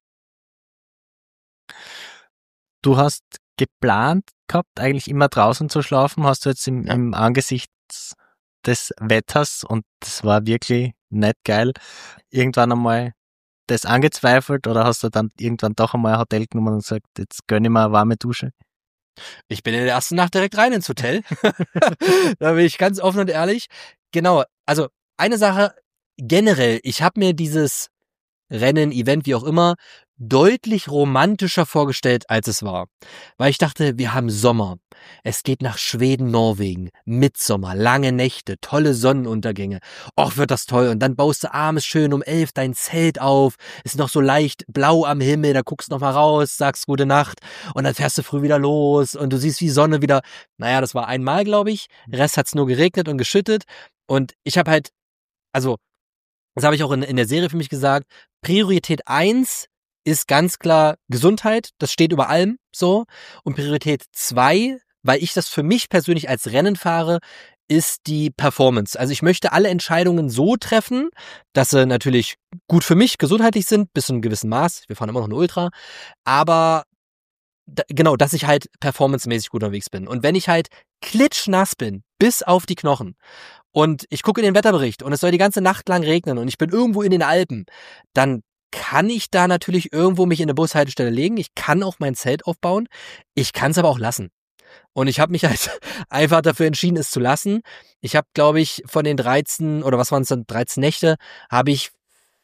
A: Du hast geplant gehabt, eigentlich immer draußen zu schlafen, hast du jetzt im,
C: Ja.
A: im Angesicht des Wetters, und das war wirklich nicht geil, irgendwann einmal das angezweifelt, oder hast du dann irgendwann doch einmal ein Hotel genommen und gesagt, jetzt gönn ich mir eine warme Dusche?
C: Ich bin in der ersten Nacht direkt rein ins Hotel. Da bin ich ganz offen und ehrlich. Genau, also eine Sache generell, ich habe mir dieses Rennen, Event, wie auch immer, deutlich romantischer vorgestellt, als es war. Weil ich dachte, wir haben Sommer. Es geht nach Schweden, Norwegen. Mitsommer, lange Nächte, tolle Sonnenuntergänge. Och, wird das toll. Und dann baust du abends schön um elf dein Zelt auf. Ist noch so leicht blau am Himmel. Da guckst du noch mal raus, sagst gute Nacht. Und dann fährst du früh wieder los. Und du siehst, wie Sonne wieder... Naja, das war einmal, glaube ich. Den Rest hat's nur geregnet und geschüttet. Und ich habe halt... Also, das habe ich auch in, in der Serie für mich gesagt. Priorität eins ist ganz klar Gesundheit. Das steht über allem so. Und Priorität zwei, weil ich das für mich persönlich als Rennen fahre, ist die Performance. Also ich möchte alle Entscheidungen so treffen, dass sie natürlich gut für mich gesundheitlich sind, bis zu einem gewissen Maß. Wir fahren immer noch eine Ultra. Aber da, genau, dass ich halt performancemäßig gut unterwegs bin. Und wenn ich halt klitschnass bin, bis auf die Knochen, und ich gucke in den Wetterbericht und es soll die ganze Nacht lang regnen und ich bin irgendwo in den Alpen, dann kann ich da natürlich irgendwo mich in eine Bushaltestelle legen. Ich kann auch mein Zelt aufbauen. Ich kann es aber auch lassen. Und ich habe mich halt einfach dafür entschieden, es zu lassen. Ich habe, glaube ich, von den dreizehn, oder was waren es dann, dreizehn Nächte, habe ich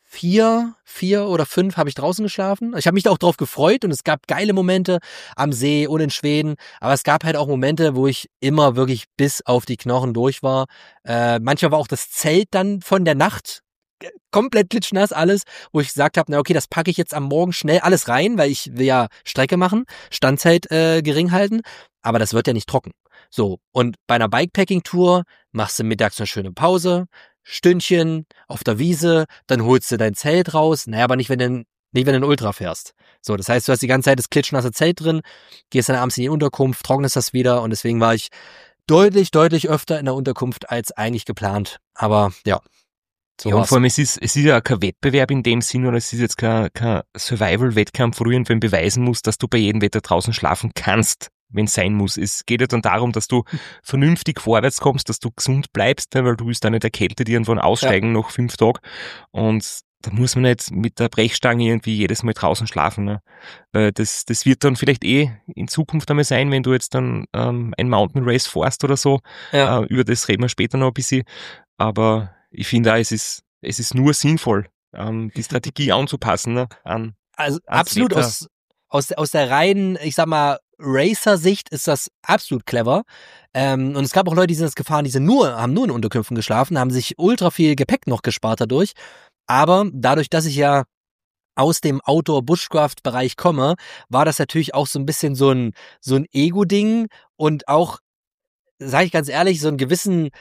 C: vier, vier oder fünf habe ich draußen geschlafen. Ich habe mich da auch drauf gefreut und es gab geile Momente am See und in Schweden, aber es gab halt auch Momente, wo ich immer wirklich bis auf die Knochen durch war. Äh, manchmal war auch das Zelt dann von der Nacht komplett klitschnass alles, wo ich gesagt habe, na okay, das packe ich jetzt am Morgen schnell alles rein, weil ich will ja Strecke machen, Standzeit äh, gering halten, aber das wird ja nicht trocken. So, und bei einer Bikepacking-Tour machst du mittags eine schöne Pause, Stündchen auf der Wiese, dann holst du dein Zelt raus, naja, aber nicht, wenn du, nicht, wenn du ein Ultra fährst. So, das heißt, du hast die ganze Zeit das klitschnasse Zelt drin, gehst dann abends in die Unterkunft, trocknest das wieder und deswegen war ich deutlich, deutlich öfter in der Unterkunft als eigentlich geplant. Aber ja, so
B: ja, und
C: war's.
B: vor allem, es ist, es ist ja kein Wettbewerb in dem Sinn, oder es ist jetzt kein, kein Survival-Wettkampf, wo du irgendwann beweisen musst, dass du bei jedem Wetter draußen schlafen kannst, wenn es sein muss. Es geht ja dann darum, dass du vernünftig vorwärts kommst, dass du gesund bleibst, weil du willst da nicht erkältet irgendwann aussteigen ja. nach fünf Tagen. Und da muss man nicht mit der Brechstange irgendwie jedes Mal draußen schlafen. Ne? Weil das, das wird dann vielleicht eh in Zukunft einmal sein, wenn du jetzt dann ähm, ein Mountain Race fährst oder so.
C: Ja.
B: Äh, über das reden wir später noch ein bisschen. Aber ich finde auch, es ist, es ist nur sinnvoll, ähm, die Strategie anzupassen, ne, an,
C: Also absolut aus, aus, aus der reinen, ich sag mal, Racer-Sicht ist das absolut clever. Ähm, und es gab auch Leute, die sind das gefahren, die sind nur, haben nur in Unterkünften geschlafen, haben sich ultra viel Gepäck noch gespart dadurch. Aber dadurch, dass ich ja aus dem Outdoor-Bushcraft-Bereich komme, war das natürlich auch so ein bisschen so ein, so ein Ego-Ding und auch, sage ich ganz ehrlich, so einen gewissen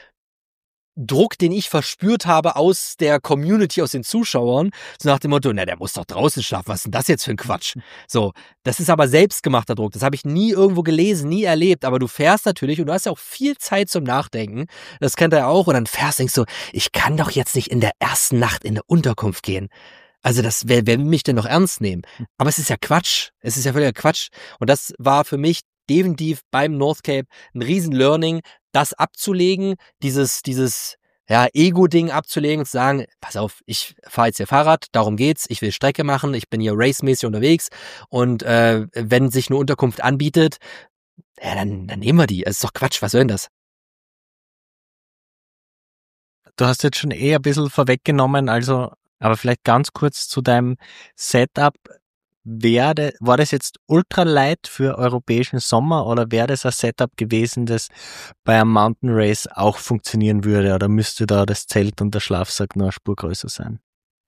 C: Druck, den ich verspürt habe aus der Community, aus den Zuschauern, so nach dem Motto, na, der muss doch draußen schlafen, was ist denn das jetzt für ein Quatsch? So, das ist aber selbstgemachter Druck, das habe ich nie irgendwo gelesen, nie erlebt, aber du fährst natürlich und du hast ja auch viel Zeit zum Nachdenken, das kennt er auch, und dann fährst du denkst so, ich kann doch jetzt nicht in der ersten Nacht in eine Unterkunft gehen. Also das, wer, wer will mich denn noch ernst nehmen? Aber es ist ja Quatsch, es ist ja völliger Quatsch und das war für mich definitiv beim North Cape ein riesen Learning, das abzulegen, dieses, dieses, ja, Ego-Ding abzulegen und zu sagen, pass auf, ich fahre jetzt hier Fahrrad, darum geht's, ich will Strecke machen, ich bin hier racemäßig unterwegs und äh, wenn sich eine Unterkunft anbietet, ja, dann, dann nehmen wir die. Es ist doch Quatsch, was soll denn das?
A: Du hast jetzt schon eh ein bisschen vorweggenommen, also, aber vielleicht ganz kurz zu deinem Setup. Wäre, war das jetzt ultralight für europäischen Sommer oder wäre das ein Setup gewesen, das bei einem Mountain Race auch funktionieren würde, oder müsste da das Zelt und der Schlafsack nur eine Spur größer sein?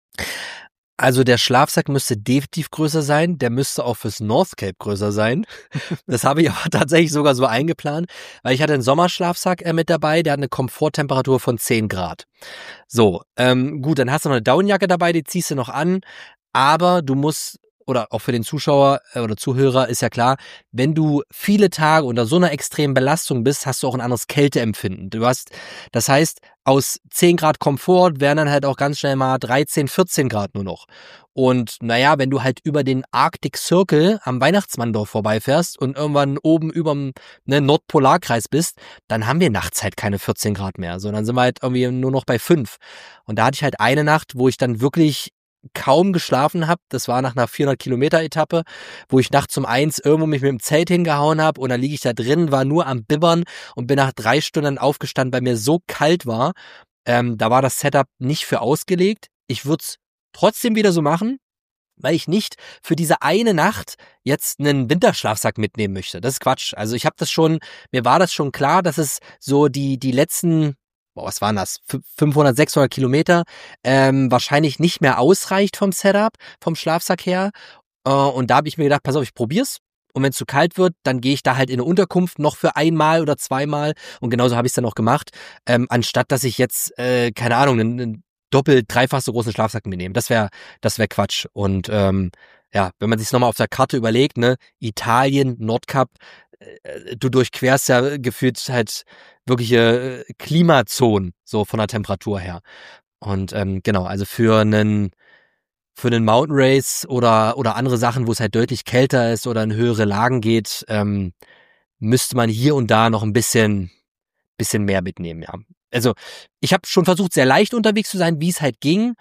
C: Also der Schlafsack müsste definitiv größer sein, der müsste auch fürs North Cape größer sein. Das habe ich aber tatsächlich sogar so eingeplant, weil ich hatte einen Sommerschlafsack äh, mit dabei, der hat eine Komforttemperatur von zehn Grad. So, ähm, gut, dann hast du noch eine Daunenjacke dabei, die ziehst du noch an, aber du musst, oder auch für den Zuschauer oder Zuhörer ist ja klar, wenn du viele Tage unter so einer extremen Belastung bist, hast du auch ein anderes Kälteempfinden. Du hast, das heißt, aus zehn Grad Komfort wären dann halt auch ganz schnell mal dreizehn, vierzehn Grad nur noch. Und naja, wenn du halt über den Arctic Circle am Weihnachtsmanndorf vorbeifährst und irgendwann oben über dem ne, Nordpolarkreis bist, dann haben wir nachts halt keine vierzehn Grad mehr, sondern sind wir halt irgendwie nur noch bei fünf. Und da hatte ich halt eine Nacht, wo ich dann wirklich kaum geschlafen habe. Das war nach einer vierhundert Kilometer Etappe, wo ich nachts um eins irgendwo mich mit dem Zelt hingehauen habe und dann liege ich da drin, war nur am Bibbern und bin nach drei Stunden aufgestanden, weil mir so kalt war. Ähm, da war das Setup nicht für ausgelegt. Ich würde es trotzdem wieder so machen, weil ich nicht für diese eine Nacht jetzt einen Winterschlafsack mitnehmen möchte. Das ist Quatsch. Also ich habe das schon, mir war das schon klar, dass es so die die letzten Boah, was waren das? fünfhundert, sechshundert Kilometer, ähm, wahrscheinlich nicht mehr ausreicht vom Setup, vom Schlafsack her. Äh, und da habe ich mir gedacht, pass auf, ich probier's. Und wenn es zu kalt wird, dann gehe ich da halt in eine Unterkunft noch für einmal oder zweimal. Und genauso habe ich es dann auch gemacht, ähm, anstatt dass ich jetzt, äh, keine Ahnung, einen, einen doppelt, dreifach so großen Schlafsack mitnehme. Das wäre das wäre Quatsch. Und ähm, ja, wenn man sich nochmal auf der Karte überlegt, ne, Italien, Nordkap, äh, du durchquerst ja gefühlt halt wirkliche Klimazonen, so von der Temperatur her. Und ähm, genau, also für einen für einen Mountain Race oder oder andere Sachen, wo es halt deutlich kälter ist oder in höhere Lagen geht, ähm, müsste man hier und da noch ein bisschen bisschen mehr mitnehmen, ja. Also ich habe schon versucht, sehr leicht unterwegs zu sein, wie es halt ging.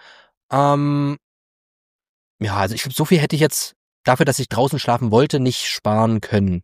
C: Ähm, ja, also ich glaube, so viel hätte ich jetzt dafür, dass ich draußen schlafen wollte, nicht sparen können.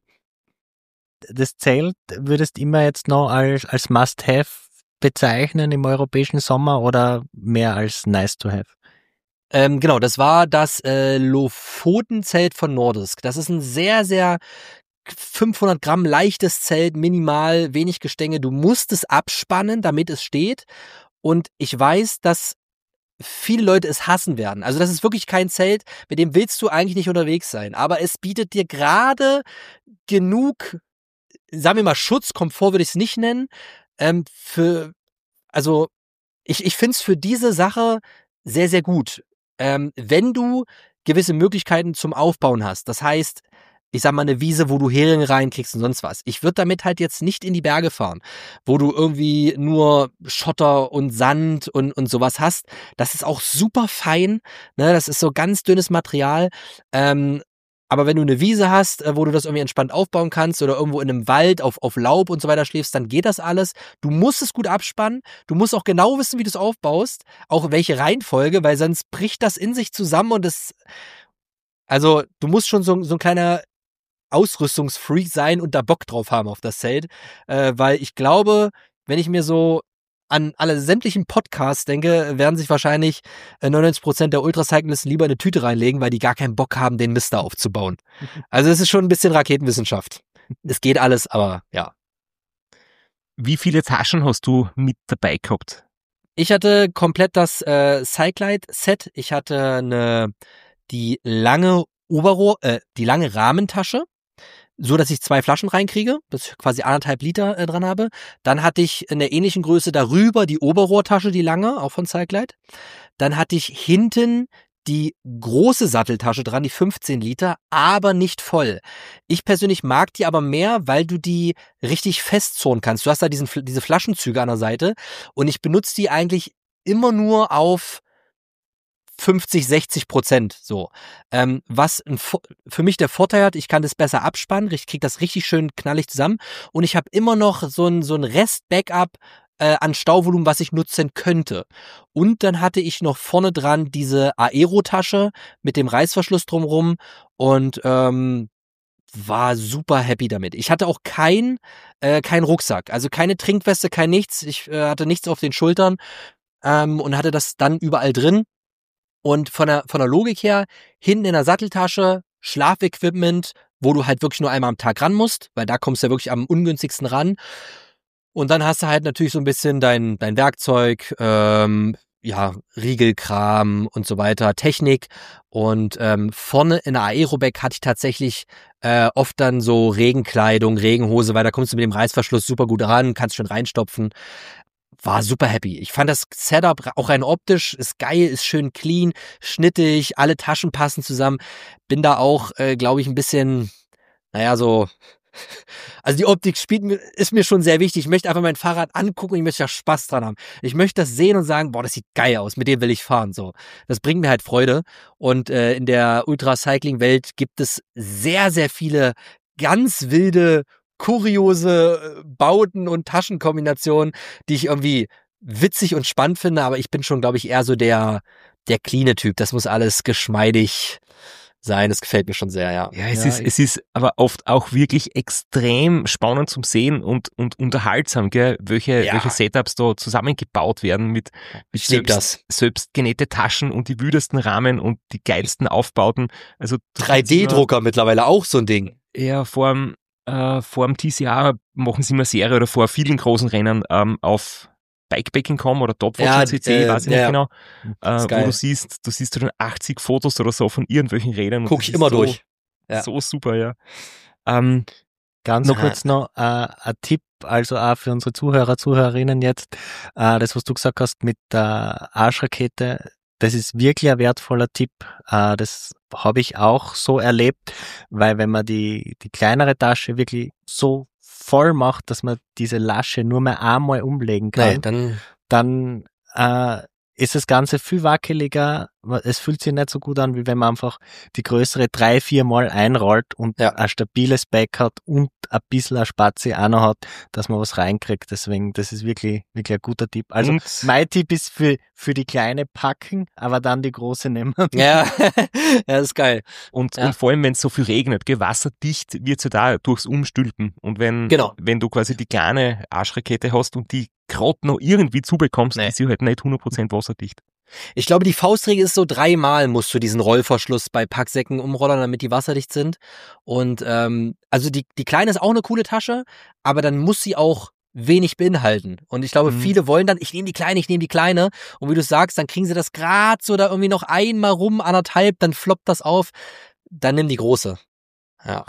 A: Das Zelt würdest immer jetzt noch als, als Must-Have bezeichnen im europäischen Sommer oder mehr als Nice-to-Have?
C: Ähm, genau, das war das äh, Lofotenzelt von Nordisk. Das ist ein sehr, sehr fünfhundert Gramm leichtes Zelt, minimal, wenig Gestänge. Du musst es abspannen, damit es steht. Und ich weiß, dass viele Leute es hassen werden. Also das ist wirklich kein Zelt, mit dem willst du eigentlich nicht unterwegs sein. Aber es bietet dir gerade genug, sagen wir mal, Schutz, Komfort würde ich es nicht nennen, ähm, für, also ich, ich finde es für diese Sache sehr, sehr gut. Ähm, wenn du gewisse Möglichkeiten zum Aufbauen hast. Das heißt, ich sag mal, eine Wiese, wo du Heringe reinkriegst und sonst was. Ich würde damit halt jetzt nicht in die Berge fahren, wo du irgendwie nur Schotter und Sand und, und sowas hast. Das ist auch super fein, ne? Das ist so ganz dünnes Material. Ähm, aber wenn du eine Wiese hast, äh, wo du das irgendwie entspannt aufbauen kannst oder irgendwo in einem Wald auf, auf Laub und so weiter schläfst, dann geht das alles. Du musst es gut abspannen. Du musst auch genau wissen, wie du es aufbaust. Auch welche Reihenfolge, weil sonst bricht das in sich zusammen und es, also du musst schon so, so ein kleiner Ausrüstungsfreak sein und da Bock drauf haben auf das Zelt. Äh, weil ich glaube, wenn ich mir so an alle sämtlichen Podcasts denke, werden sich wahrscheinlich neunundneunzig Prozent der Ultracyclisten lieber eine Tüte reinlegen, weil die gar keinen Bock haben, den Mist da aufzubauen. Also es ist schon ein bisschen Raketenwissenschaft. Es geht alles, aber ja.
B: Wie viele Taschen hast du mit dabei gehabt?
C: Ich hatte komplett das äh, Cyclide-Set. Ich hatte eine, die lange Oberrohr, äh, die lange Rahmentasche, so dass ich zwei Flaschen reinkriege, dass ich quasi anderthalb Liter äh, dran habe. Dann hatte ich in der ähnlichen Größe darüber die Oberrohrtasche, die lange, auch von Cyclide. Dann hatte ich hinten die große Satteltasche dran, die fünfzehn Liter, aber nicht voll. Ich persönlich mag die aber mehr, weil du die richtig festzurren kannst. Du hast da diesen, diese Flaschenzüge an der Seite und ich benutze die eigentlich immer nur auf fünfzig, sechzig Prozent so. Ähm, was ein, für mich der Vorteil hat, ich kann das besser abspannen, ich kriege das richtig schön knallig zusammen und ich habe immer noch so ein, so ein Rest-Backup äh, an Stauvolumen, was ich nutzen könnte. Und dann hatte ich noch vorne dran diese Aero-Tasche mit dem Reißverschluss drumrum und ähm, war super happy damit. Ich hatte auch kein, äh, kein Rucksack, also keine Trinkweste, kein nichts. Ich äh, hatte nichts auf den Schultern ähm, und hatte das dann überall drin. Und von der, von der Logik her, hinten in der Satteltasche, Schlafequipment, wo du halt wirklich nur einmal am Tag ran musst, weil da kommst du ja wirklich am ungünstigsten ran. Und dann hast du halt natürlich so ein bisschen dein, dein Werkzeug, ähm, ja, Riegelkram und so weiter, Technik. Und ähm, vorne in der Aerobag hatte ich tatsächlich äh, oft dann so Regenkleidung, Regenhose, weil da kommst du mit dem Reißverschluss super gut ran, kannst schön reinstopfen. War super happy. Ich fand das Setup auch rein optisch ist geil, ist schön clean, schnittig, alle Taschen passen zusammen. Bin da auch, äh, glaube ich, ein bisschen, naja, so, also die Optik spielt mir, ist mir schon sehr wichtig. Ich möchte einfach mein Fahrrad angucken und ich möchte da Spaß dran haben. Ich möchte das sehen und sagen, boah, das sieht geil aus, mit dem will ich fahren. So, das bringt mir halt Freude. Und äh, in der Ultracycling-Welt gibt es sehr, sehr viele ganz wilde kuriose Bauten und Taschenkombinationen, die ich irgendwie witzig und spannend finde, aber ich bin schon, glaube ich, eher so der, der cleane Typ. Das muss alles geschmeidig sein. Das gefällt mir schon sehr, ja.
B: Ja, es
A: Ja,
B: ist, es ist aber oft auch wirklich extrem spannend zum Sehen und, und unterhaltsam, gell? Welche,
C: Ja.
B: welche Setups da zusammengebaut werden mit, mit
C: Ich lieb
B: selbst, selbst genähte Taschen und die wildesten Rahmen und die geilsten Aufbauten. Also
C: drei D Drucker mittlerweile auch so ein Ding.
B: Ja, vor dem, äh, vor dem T C A machen sie immer Serie oder vor vielen großen Rennen ähm, auf Bikepacking Punkt com oder Topwatch
C: Ja,
B: C C,
C: äh,
B: weiß ich
C: ja.
B: nicht genau,
C: Ist
B: äh, wo
C: geil.
B: du siehst, du siehst dann achtzig Fotos oder so von irgendwelchen Rädern. und
C: Guck
B: das
C: ich
B: ist
C: immer
B: so,
C: durch. Ja.
B: So super, ja. Ähm,
A: Ganz
B: Noch-
A: kurz noch äh, ein Tipp, also auch für unsere Zuhörer, Zuhörerinnen jetzt, äh, das, was du gesagt hast mit der Arschrakete, das ist wirklich ein wertvoller Tipp. Äh, das habe ich auch so erlebt, weil wenn man die, die kleinere Tasche wirklich so voll macht, dass man diese Lasche nur mehr einmal umlegen kann,
C: Nee, dann
A: dann äh, ist das Ganze viel wackeliger. Es fühlt sich nicht so gut an, wie wenn man einfach die größere drei, vier Mal einrollt und
C: Ja.
A: ein stabiles Back hat und ein bisschen ein Spazi auch noch hat, dass man was reinkriegt. Deswegen, das ist wirklich, wirklich ein guter Tipp. Also,
B: und
A: mein Tipp ist für, für die kleine packen, aber dann die große nehmen.
C: ja, ja, das ist geil.
B: Und,
C: Ja.
B: und vor allem, wenn es so viel regnet, gell, wasserdicht wird's ja da durchs Umstülpen. Und wenn,
C: Genau.
B: wenn du quasi die kleine Arschrakete hast und die gerade noch irgendwie zubekommst,
C: Nee.
B: ist sie halt nicht hundert Prozent wasserdicht.
C: Ich glaube, die Faustregel ist so, dreimal musst du diesen Rollverschluss bei Packsäcken umrollern, damit die wasserdicht sind. Und ähm, also die, die kleine ist auch eine coole Tasche, aber dann muss sie auch wenig beinhalten. Und ich glaube,
B: Mhm.
C: viele wollen dann, ich nehme die kleine, ich nehme die kleine. Und wie du sagst, dann kriegen sie das gerade so da irgendwie noch einmal rum, anderthalb, dann floppt das auf. Dann nimm die große. Ja.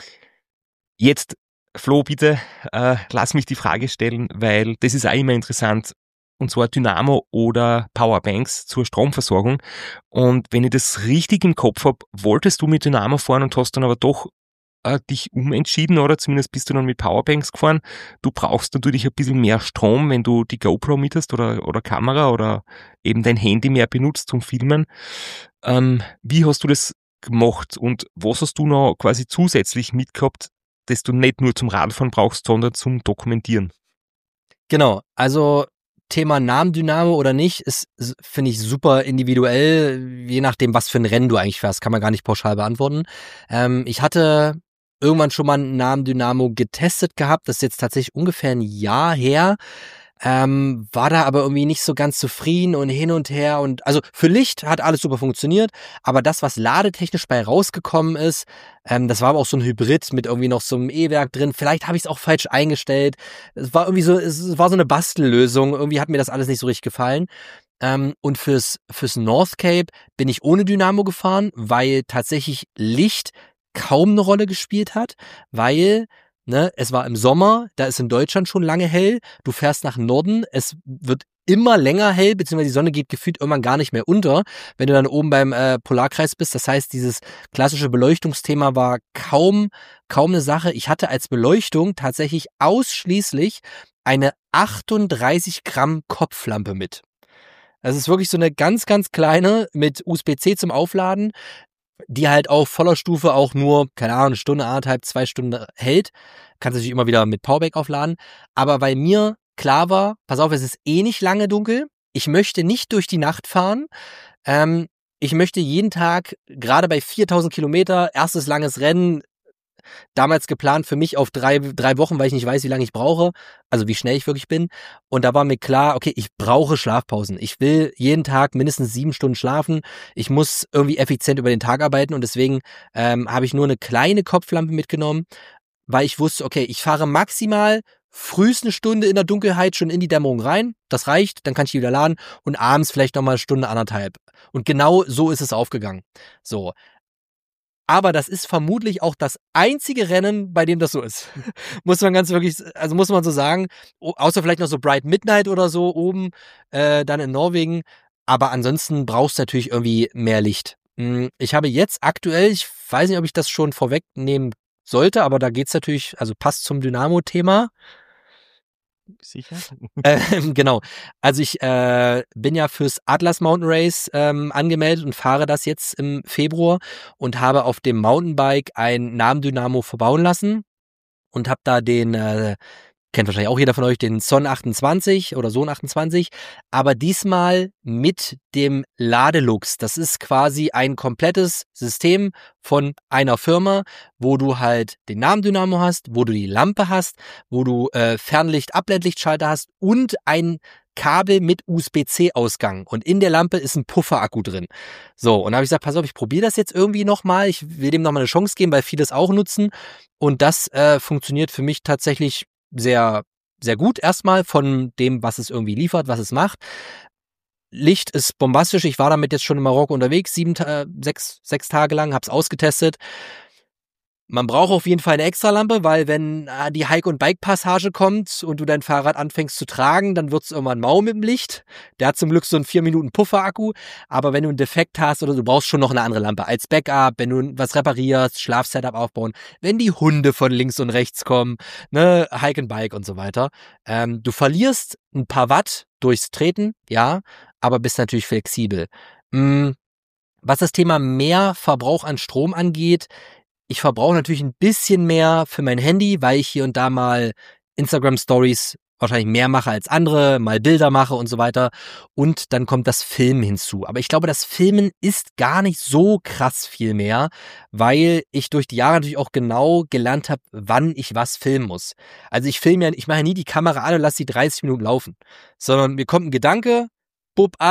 B: Jetzt, Flo, bitte äh, lass mich die Frage stellen, weil das ist auch immer interessant, und zwar Dynamo oder Powerbanks zur Stromversorgung. Und wenn ich das richtig im Kopf habe, wolltest du mit Dynamo fahren und hast dann aber doch äh, dich umentschieden, oder zumindest bist du dann mit Powerbanks gefahren. Du brauchst natürlich ein bisschen mehr Strom, wenn du die GoPro mit hast oder, oder Kamera oder eben dein Handy mehr benutzt zum Filmen. Ähm, wie hast du das gemacht und was hast du noch quasi zusätzlich mitgehabt, das du nicht nur zum Radfahren brauchst, sondern zum Dokumentieren?
C: Genau, also Thema Namendynamo oder nicht, ist, ist finde ich, super individuell, je nachdem, was für ein Rennen du eigentlich fährst, kann man gar nicht pauschal beantworten. Ähm, ich hatte irgendwann schon mal einen Namendynamo getestet gehabt, das ist jetzt tatsächlich ungefähr ein Jahr her. Ähm, war da aber irgendwie nicht so ganz zufrieden und hin und her und also für Licht hat alles super funktioniert, aber das, was ladetechnisch bei rausgekommen ist, ähm, das war aber auch so ein Hybrid mit irgendwie noch so einem E-Werk drin. Vielleicht habe ich es auch falsch eingestellt. Es war irgendwie so, es war so eine Bastellösung. Irgendwie hat mir das alles nicht so richtig gefallen. Ähm, und fürs fürs North Cape bin ich ohne Dynamo gefahren, weil tatsächlich Licht kaum eine Rolle gespielt hat, weil Ne, es war im Sommer, da ist in Deutschland schon lange hell. Du fährst nach Norden, es wird immer länger hell, beziehungsweise die Sonne geht gefühlt irgendwann gar nicht mehr unter, wenn du dann oben beim äh, Polarkreis bist. Das heißt, dieses klassische Beleuchtungsthema war kaum, kaum eine Sache. Ich hatte als Beleuchtung tatsächlich ausschließlich eine achtunddreißig Gramm Kopflampe mit. Das ist wirklich so eine ganz, ganz kleine mit U S B-C zum Aufladen, die halt auf voller Stufe auch nur, keine Ahnung, eine Stunde, anderthalb, zwei Stunden hält. Kannst natürlich immer wieder mit Powerbank aufladen. Aber weil mir klar war, pass auf, es ist eh nicht lange dunkel. Ich möchte nicht durch die Nacht fahren. Ähm, ich möchte jeden Tag, gerade bei viertausend Kilometer, erstes langes Rennen, damals geplant für mich auf drei, drei Wochen, weil ich nicht weiß, wie lange ich brauche, also wie schnell ich wirklich bin. Und da war mir klar, okay, ich brauche Schlafpausen. Ich will jeden Tag mindestens sieben Stunden schlafen. Ich muss irgendwie effizient über den Tag arbeiten und deswegen ähm, habe ich nur eine kleine Kopflampe mitgenommen, weil ich wusste, okay, ich fahre maximal frühst eine Stunde in der Dunkelheit schon in die Dämmerung rein. Das reicht, dann kann ich die wieder laden und abends vielleicht nochmal eine Stunde, anderthalb. Und genau so ist es aufgegangen. So. Aber das ist vermutlich auch das einzige Rennen, bei dem das so ist. Muss man ganz wirklich, also muss man so sagen, außer vielleicht noch so Bright Midnight oder so oben, äh, dann in Norwegen. Aber ansonsten brauchst du natürlich irgendwie mehr Licht. Ich habe jetzt aktuell, ich weiß nicht, ob ich das schon vorwegnehmen sollte, aber da geht's natürlich, also passt zum Dynamo-Thema.
A: Sicher?
C: Ähm, genau. Also ich äh, bin ja fürs Atlas Mountain Race ähm, angemeldet und fahre das jetzt im Februar und habe auf dem Mountainbike ein Namendynamo verbauen lassen und habe da den, äh, kennt wahrscheinlich auch jeder von euch, den Son achtundzwanzig oder Sohn achtundzwanzig, aber diesmal mit dem Ladelux. Das ist quasi ein komplettes System von einer Firma, wo du halt den Namendynamo hast, wo du die Lampe hast, wo du äh, Fernlicht, Abblendlichtschalter hast und ein Kabel mit U S B-C-Ausgang. Und in der Lampe ist ein Pufferakku drin. So, und da habe ich gesagt, pass auf, ich probiere das jetzt irgendwie nochmal. Ich will dem nochmal eine Chance geben, weil viele es auch nutzen. Und das äh, funktioniert für mich tatsächlich sehr, sehr gut erstmal von dem, was es irgendwie liefert, was es macht. Licht ist bombastisch. Ich war damit jetzt schon in Marokko unterwegs, sieben, äh, sechs, sechs Tage lang, hab's ausgetestet. Man braucht auf jeden Fall eine Extralampe, weil wenn äh, die Hike- und Bike-Passage kommt und du dein Fahrrad anfängst zu tragen, dann wird's irgendwann mau mit dem Licht. Der hat zum Glück so einen vier Minuten Puffer-Akku, aber wenn du einen Defekt hast oder du brauchst schon noch eine andere Lampe als Backup, wenn du was reparierst, Schlafsetup aufbauen, wenn die Hunde von links und rechts kommen, ne, Hike and Bike und so weiter. Ähm, du verlierst ein paar Watt durchs Treten, ja, aber bist natürlich flexibel. Hm, was das Thema mehr Verbrauch an Strom angeht, ich verbrauche natürlich ein bisschen mehr für mein Handy, weil ich hier und da mal Instagram-Stories wahrscheinlich mehr mache als andere, mal Bilder mache und so weiter. Und dann kommt das Filmen hinzu. Aber ich glaube, das Filmen ist gar nicht so krass viel mehr, weil ich durch die Jahre natürlich auch genau gelernt habe, wann ich was filmen muss. Also ich filme ja, ich mache ja nie die Kamera an und lasse die dreißig Minuten laufen, sondern mir kommt ein Gedanke, bub an,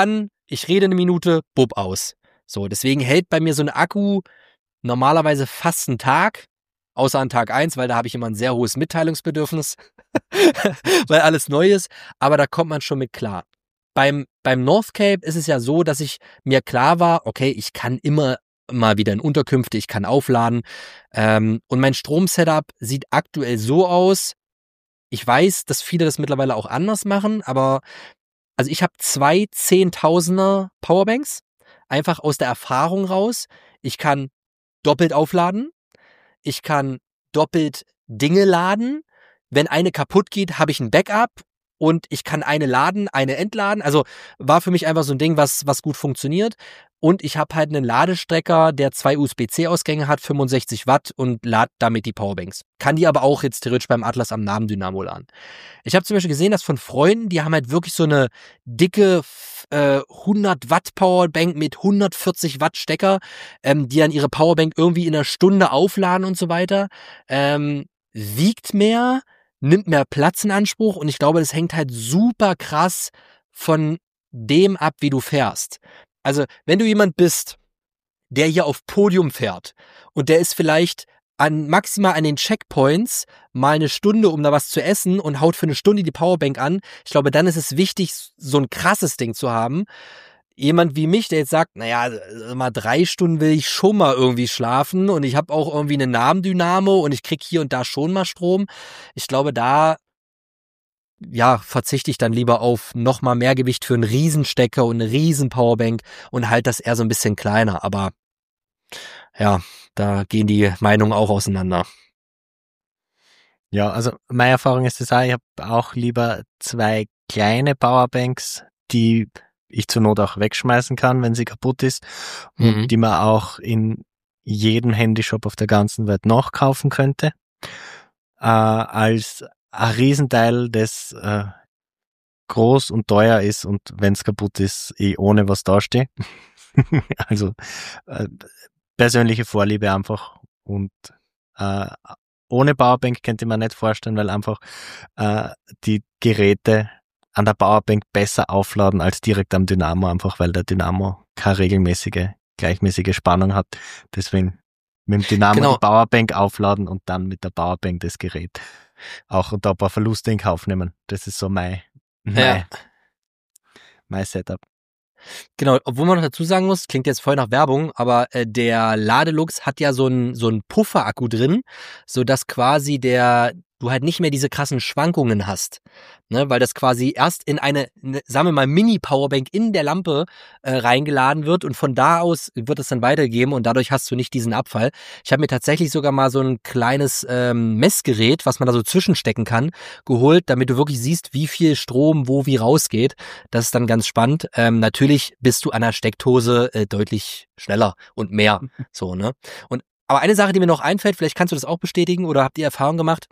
C: ich rede eine Minute, bub aus. So, deswegen hält bei mir so ein Akku normalerweise fast einen Tag, außer an Tag eins, weil da habe ich immer ein sehr hohes Mitteilungsbedürfnis, weil alles neu ist, aber da kommt man schon mit klar. Beim, beim North Cape ist es ja so, dass ich mir klar war, okay, ich kann immer mal wieder in Unterkünfte, ich kann aufladen, ähm, und mein Stromsetup sieht aktuell so aus, ich weiß, dass viele das mittlerweile auch anders machen, aber also ich habe zwei Zehntausender Powerbanks, einfach aus der Erfahrung raus. Ich kann doppelt aufladen, ich kann doppelt Dinge laden. Wenn eine kaputt geht, habe ich ein Backup und ich kann eine laden, eine entladen. Also war für mich einfach so ein Ding, was, was gut funktioniert. Und ich habe halt einen Ladestrecker, der zwei U S B C-Ausgänge hat, fünfundsechzig Watt und lad damit die Powerbanks. Kann die aber auch jetzt theoretisch beim Atlas am Nabendynamo laden. Ich habe zum Beispiel gesehen, dass von Freunden, die haben halt wirklich so eine dicke äh, hundert Watt Powerbank mit hundertvierzig Watt Stecker, ähm, die dann ihre Powerbank irgendwie in einer Stunde aufladen und so weiter. Ähm, wiegt mehr, nimmt mehr Platz in Anspruch und ich glaube, das hängt halt super krass von dem ab, wie du fährst. Also, wenn du jemand bist, der hier auf Podium fährt und der ist vielleicht an maximal an den Checkpoints mal eine Stunde, um da was zu essen und haut für eine Stunde die Powerbank an, ich glaube, dann ist es wichtig, so ein krasses Ding zu haben. Jemand wie mich, der jetzt sagt, naja, mal drei Stunden will ich schon mal irgendwie schlafen und ich habe auch irgendwie eine Nabendynamo und ich krieg hier und da schon mal Strom. Ich glaube, da ja, verzichte ich dann lieber auf noch mal mehr Gewicht für einen Riesenstecker und eine riesen Powerbank und halt das eher so ein bisschen kleiner. Aber ja, da gehen die Meinungen auch auseinander.
A: Ja, also meine Erfahrung ist es auch, ich habe auch lieber zwei kleine Powerbanks, die ich zur Not auch wegschmeißen kann, wenn sie kaputt ist und
C: Mhm.
A: die man auch in jedem Handyshop auf der ganzen Welt noch kaufen könnte, äh, als ein Riesenteil, das äh, groß und teuer ist und wenn es kaputt ist, eh ohne was dastehe. Also äh, persönliche Vorliebe einfach und äh, ohne Powerbank könnte man nicht vorstellen, weil einfach äh, die Geräte an der Powerbank besser aufladen als direkt am Dynamo, einfach weil der Dynamo keine regelmäßige, gleichmäßige Spannung hat. Deswegen mit dem Dynamo
C: Genau.
A: die Powerbank aufladen und dann mit der Powerbank das Gerät auch unter ein paar Verluste in Kauf nehmen. Das ist so mein, mein,
C: Ja.
A: mein Setup.
C: Genau, obwohl man noch dazu sagen muss, klingt jetzt voll nach Werbung, aber äh, der Ladelux hat ja so einen so einen Pufferakku drin, sodass quasi der du halt nicht mehr diese krassen Schwankungen hast, ne, weil das quasi erst in eine, ne, sagen wir mal, Mini-Powerbank in der Lampe äh, reingeladen wird und von da aus wird es dann weitergegeben und dadurch hast du nicht diesen Abfall. Ich habe mir tatsächlich sogar mal so ein kleines ähm, Messgerät, was man da so zwischenstecken kann, geholt, damit du wirklich siehst, wie viel Strom wo wie rausgeht. Das ist dann ganz spannend. Ähm, natürlich bist du an der Steckdose äh, deutlich schneller und mehr, so, ne? Und aber eine Sache, die mir noch einfällt, vielleicht kannst du das auch bestätigen oder habt ihr Erfahrung gemacht?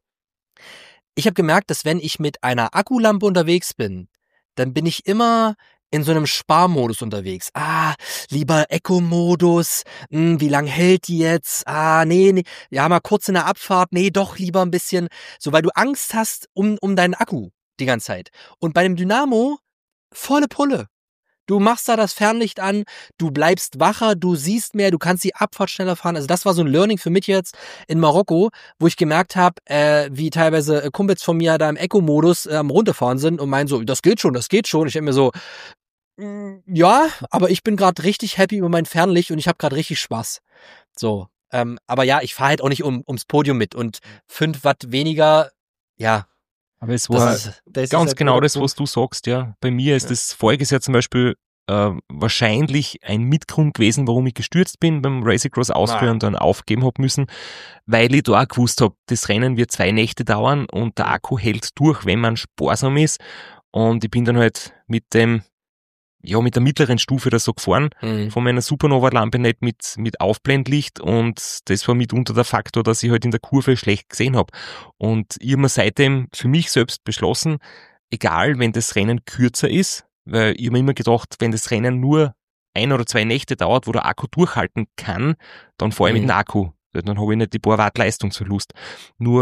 C: Ich habe gemerkt, dass wenn ich mit einer Akkulampe unterwegs bin, dann bin ich immer in so einem Sparmodus unterwegs. Ah, lieber Eco-Modus, hm, wie lang hält die jetzt? Ah, nee, nee, ja, mal kurz in der Abfahrt, nee, doch lieber ein bisschen, so, weil du Angst hast um, um deinen Akku die ganze Zeit. Und bei dem Dynamo, volle Pulle. Du machst da das Fernlicht an, du bleibst wacher, du siehst mehr, du kannst die Abfahrt schneller fahren. Also das war so ein Learning für mich jetzt in Marokko, wo ich gemerkt habe, äh, wie teilweise Kumpels von mir da im Eco-Modus äh, am runterfahren sind und meinen so, das geht schon, das geht schon. Ich denke mir so, mm, ja, aber ich bin gerade richtig happy über mein Fernlicht und ich habe gerade richtig Spaß. So, ähm, aber ja, ich fahre halt auch nicht um, ums Podium mit und fünf Watt weniger, ja.
B: Aber es
C: Das
B: war
C: ist,
A: Das
B: ganz
A: ist ein
B: genau
A: guter
B: das,
A: Punkt.
B: was du sagst, ja. Bei mir ist
C: Ja.
B: das voriges Jahr zum Beispiel äh, wahrscheinlich ein Mitgrund gewesen, warum ich gestürzt bin beim Race Across Austria
C: Ah.
B: und dann aufgeben hab müssen, weil ich da auch gewusst hab, das Rennen wird zwei Nächte dauern und der Akku hält durch, wenn man sparsam ist. Und ich bin dann halt mit dem, ja, mit der mittleren Stufe da so gefahren,
C: Mhm.
B: von meiner Supernova-Lampe nicht mit, mit Aufblendlicht und das war mitunter der Faktor, dass ich halt in der Kurve schlecht gesehen habe. Und ich habe mir seitdem für mich selbst beschlossen, egal, wenn das Rennen kürzer ist, weil ich habe mir immer gedacht, wenn das Rennen nur ein oder zwei Nächte dauert, wo der Akku durchhalten kann, dann fahre ich
C: Mhm.
B: mit dem Akku. Dann habe ich nicht die paar Watt Leistungsverlust. Nur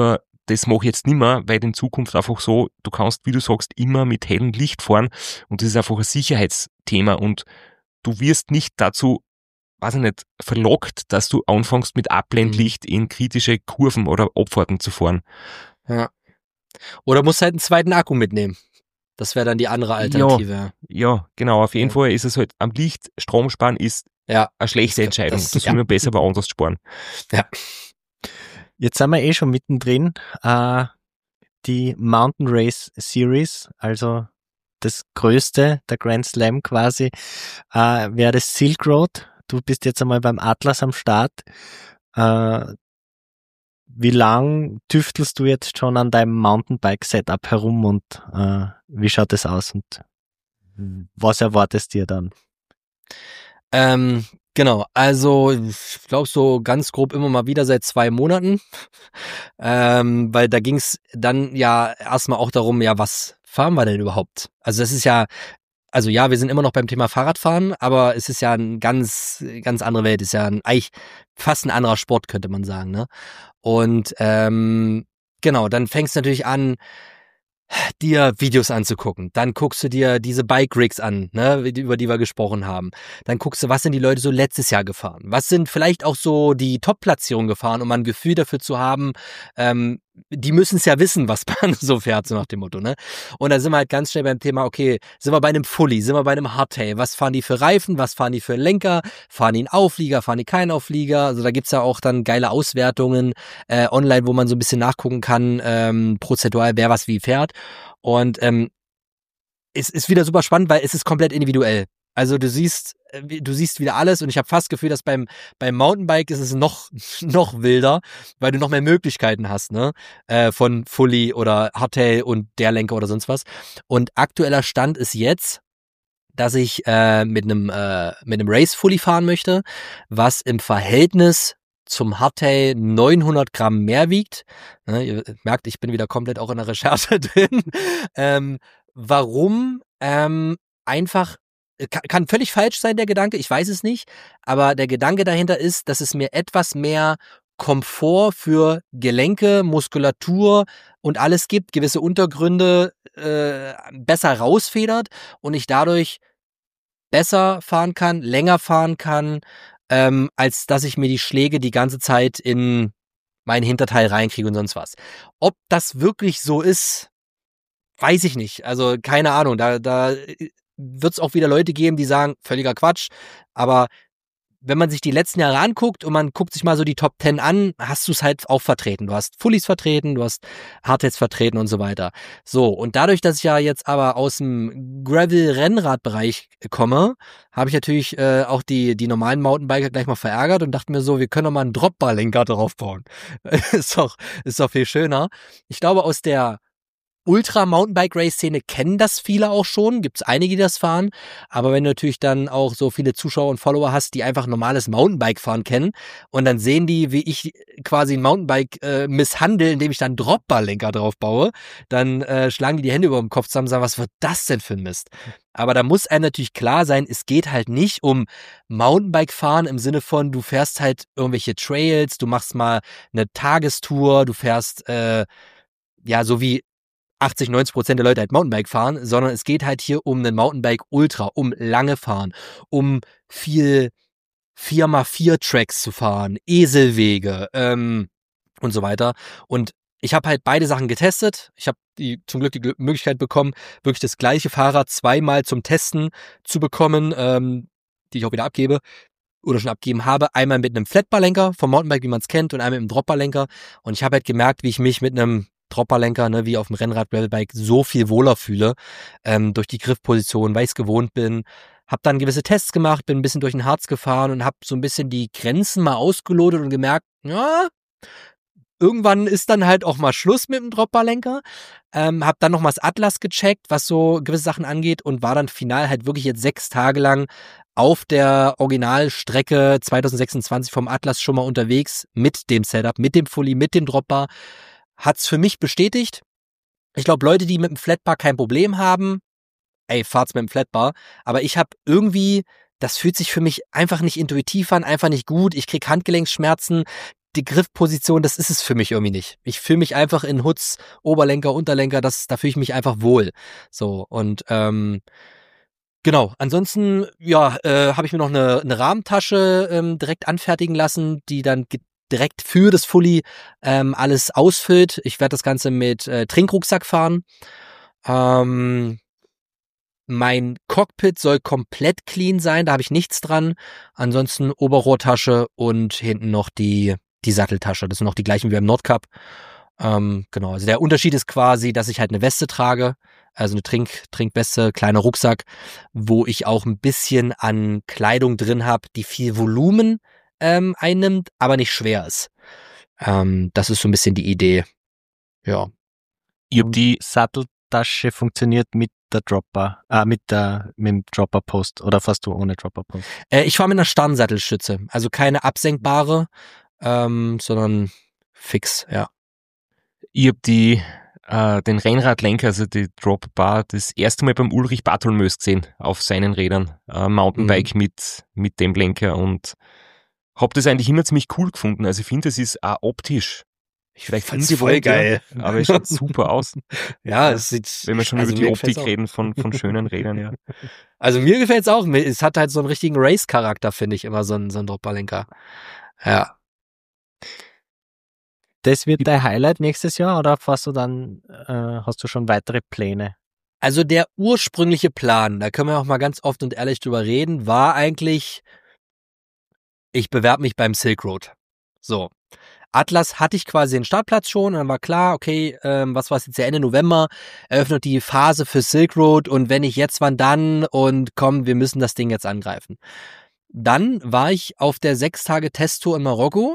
B: das mache ich jetzt nicht mehr, weil in Zukunft einfach so, du kannst, wie du sagst, immer mit hellem Licht fahren und das ist einfach ein Sicherheitsthema und du wirst nicht dazu, weiß ich nicht, verlockt, dass du anfängst mit Abblendlicht in kritische Kurven oder Abfahrten zu fahren.
C: Ja. Oder musst halt einen zweiten Akku mitnehmen. Das wäre dann die andere Alternative.
B: Ja, ja genau. Auf jeden
C: Ja.
B: Fall ist es halt, am Licht Strom sparen ist
C: Ja.
B: eine schlechte Entscheidung.
C: Das-
B: Das,
C: ja.
B: soll man besser woanders sparen.
C: Ja.
A: Jetzt sind wir eh schon mittendrin. Äh, die Mountain Race Series, also das größte, der Grand Slam quasi, äh, wäre das Silk Road. Du bist jetzt einmal beim Atlas am Start. Äh, wie lang tüftelst du jetzt schon an deinem Mountainbike-Setup herum und äh, wie schaut es aus und was erwartest du dir dann?
C: Ähm, genau, also ich glaube so ganz grob immer mal wieder seit zwei Monaten, ähm, weil da ging es dann ja erstmal auch darum, ja, was fahren wir denn überhaupt? Also das ist ja, also ja, wir sind immer noch beim Thema Fahrradfahren, aber es ist ja eine ganz, ganz andere Welt, ist ja ein, eigentlich fast ein anderer Sport, könnte man sagen, ne? Und ähm, genau, dann fängst du natürlich an, dir Videos anzugucken. Dann guckst du dir diese Bike-Rigs an, ne, über die wir gesprochen haben. Dann guckst du, was sind die Leute so letztes Jahr gefahren? Was sind vielleicht auch so die Top-Platzierungen gefahren, um mal ein Gefühl dafür zu haben, ähm, die müssen es ja wissen, was man so fährt, so nach dem Motto, ne? Und da sind wir halt ganz schnell beim Thema, okay, sind wir bei einem Fully, sind wir bei einem Hardtail, was fahren die für Reifen, was fahren die für Lenker, fahren die einen Auflieger, fahren die keinen Auflieger, also da gibt's ja auch dann geile Auswertungen äh, online, wo man so ein bisschen nachgucken kann, ähm, prozentual, wer was wie fährt und ähm, es ist wieder super spannend, weil es ist komplett individuell. Also du siehst, du siehst wieder alles und ich habe fast das Gefühl, dass beim beim Mountainbike ist es noch noch wilder, weil du noch mehr Möglichkeiten hast, ne, äh, von Fully oder Hardtail und der Lenker oder sonst was. Und aktueller Stand ist jetzt, dass ich äh, mit einem äh, mit einem Race Fully fahren möchte, was im Verhältnis zum Hardtail neunhundert Gramm mehr wiegt. Ne, ihr merkt, ich bin wieder komplett auch in der Recherche drin. ähm, warum? Ähm, einfach Kann, kann völlig falsch sein, der Gedanke, ich weiß es nicht, aber der Gedanke dahinter ist, dass es mir etwas mehr Komfort für Gelenke, Muskulatur und alles gibt, gewisse Untergründe äh, besser rausfedert und ich dadurch besser fahren kann, länger fahren kann, ähm, als dass ich mir die Schläge die ganze Zeit in mein Hinterteil reinkriege und sonst was. Ob das wirklich so ist, weiß ich nicht. Also keine Ahnung, da, da wird es auch wieder Leute geben, die sagen, völliger Quatsch, aber wenn man sich die letzten Jahre anguckt und man guckt sich mal so die Top Ten an, hast du es halt auch vertreten. Du hast Fullies vertreten, du hast Hardtails vertreten und so weiter. So, und dadurch, dass ich ja jetzt aber aus dem Gravel-Rennradbereich komme, habe ich natürlich äh, auch die die normalen Mountainbiker gleich mal verärgert und dachte mir so, wir können doch mal einen Dropbar-Lenker drauf bauen. ist doch ist doch viel schöner. Ich glaube, aus der Ultra-Mountainbike-Race-Szene kennen das viele auch schon, gibt es einige, die das fahren, aber wenn du natürlich dann auch so viele Zuschauer und Follower hast, die einfach normales Mountainbike-Fahren kennen und dann sehen die, wie ich quasi ein Mountainbike äh, misshandle, indem ich dann Dropbar-Lenker drauf baue, dann äh, schlagen die die Hände über dem Kopf zusammen und sagen, was wird das denn für ein Mist? Aber da muss einem natürlich klar sein, es geht halt nicht um Mountainbike-Fahren im Sinne von, du fährst halt irgendwelche Trails, du machst mal eine Tagestour, du fährst, äh, ja, so wie achtzig, neunzig Prozent der Leute halt Mountainbike fahren, sondern es geht halt hier um einen Mountainbike Ultra, um lange fahren, um viel vier mal vier Tracks zu fahren, Eselwege ähm, und so weiter. Und ich habe halt beide Sachen getestet. Ich habe die zum Glück die Möglichkeit bekommen, wirklich das gleiche Fahrrad zweimal zum Testen zu bekommen, ähm, die ich auch wieder abgebe oder schon abgegeben habe. Einmal mit einem Flatbar-Lenker vom Mountainbike, wie man es kennt, und einmal mit einem Dropbar-Lenker. Und ich habe halt gemerkt, wie ich mich mit einem Dropperlenker, ne, wie auf dem Rennrad-Gravelbike so viel wohler fühle, ähm, durch die Griffposition, weil ich es gewohnt bin. Hab dann gewisse Tests gemacht, bin ein bisschen durch den Harz gefahren und hab so ein bisschen die Grenzen mal ausgelotet und gemerkt, ja, irgendwann ist dann halt auch mal Schluss mit dem Dropperlenker. Ähm, hab dann noch mal das Atlas gecheckt, was so gewisse Sachen angeht und war dann final halt wirklich jetzt sechs Tage lang auf der Originalstrecke zwanzig sechsundzwanzig vom Atlas schon mal unterwegs mit dem Setup, mit dem Fully, mit dem Dropbar. Hat's für mich bestätigt. Ich glaube, Leute, die mit dem Flatbar kein Problem haben, ey, fahrt's mit dem Flatbar. Aber ich habe irgendwie, das fühlt sich für mich einfach nicht intuitiv an, einfach nicht gut. Ich krieg Handgelenksschmerzen. die Griffposition, das ist es für mich irgendwie nicht. Ich fühle mich einfach in Hoods, Oberlenker, Unterlenker, das, da fühle ich mich einfach wohl. So, und ähm, genau, ansonsten, ja, äh, habe ich mir noch eine, eine Rahmentasche ähm, direkt anfertigen lassen, die dann ge- direkt für das Fully ähm, alles ausfüllt. Ich werde das Ganze mit äh, Trinkrucksack fahren. Ähm, mein Cockpit soll komplett clean sein, da habe ich nichts dran. Ansonsten Oberrohrtasche und hinten noch die, die Satteltasche. Das sind noch die gleichen wie beim Nordcup. Ähm, genau, also der Unterschied ist quasi, dass ich halt eine Weste trage, also eine Trink, Trinkweste, kleiner Rucksack, wo ich auch ein bisschen an Kleidung drin habe, die viel Volumen ähm, einnimmt, aber nicht schwer ist. Ähm, das ist so ein bisschen die Idee. Ja.
B: Ich hab die,
A: Satteltasche funktioniert mit der Dropper, ah, mit der, mit dem Dropper-Post, oder fährst du ohne Dropper-Post?
C: Äh, ich fahre mit einer Starnsattelstütze, also keine absenkbare, ähm, sondern fix, ja.
B: ich hab die, äh, den Rennradlenker, also die Dropbar, das erste Mal beim Ulrich Bartholmös gesehen, auf seinen Rädern, äh, Mountainbike mit, mit dem Lenker, und hab das eigentlich immer ziemlich cool gefunden. Also ich finde, das ist auch optisch vielleicht
C: fand's
B: ungewohnt,
C: voll geil.
B: ja, aber es schaut super aus.
C: Ja,
B: Ja,
C: es sieht,
B: Wenn wir schon
C: also
B: über die
C: mir gefällt's
B: Optik
C: auch.
B: reden von, von schönen Rädern, ja.
C: Also mir gefällt's auch. Es hat halt so einen richtigen Race-Charakter, finde ich, immer so ein, so ein Dropperlenker. Ja.
A: Das wird dein Highlight nächstes Jahr, oder fährst du dann, äh, hast du schon weitere Pläne?
C: Also der ursprüngliche Plan, da können wir auch mal ganz oft und ehrlich drüber reden, war eigentlich, ich bewerbe mich beim Silk Road. So. Atlas hatte ich quasi den Startplatz schon, und dann war klar, okay, ähm, was war es jetzt, ja, Ende November, eröffnet die Phase für Silk Road, und wenn nicht jetzt, wann dann, und komm, wir müssen das Ding jetzt angreifen. Dann war ich auf der sechs Tage Testtour in Marokko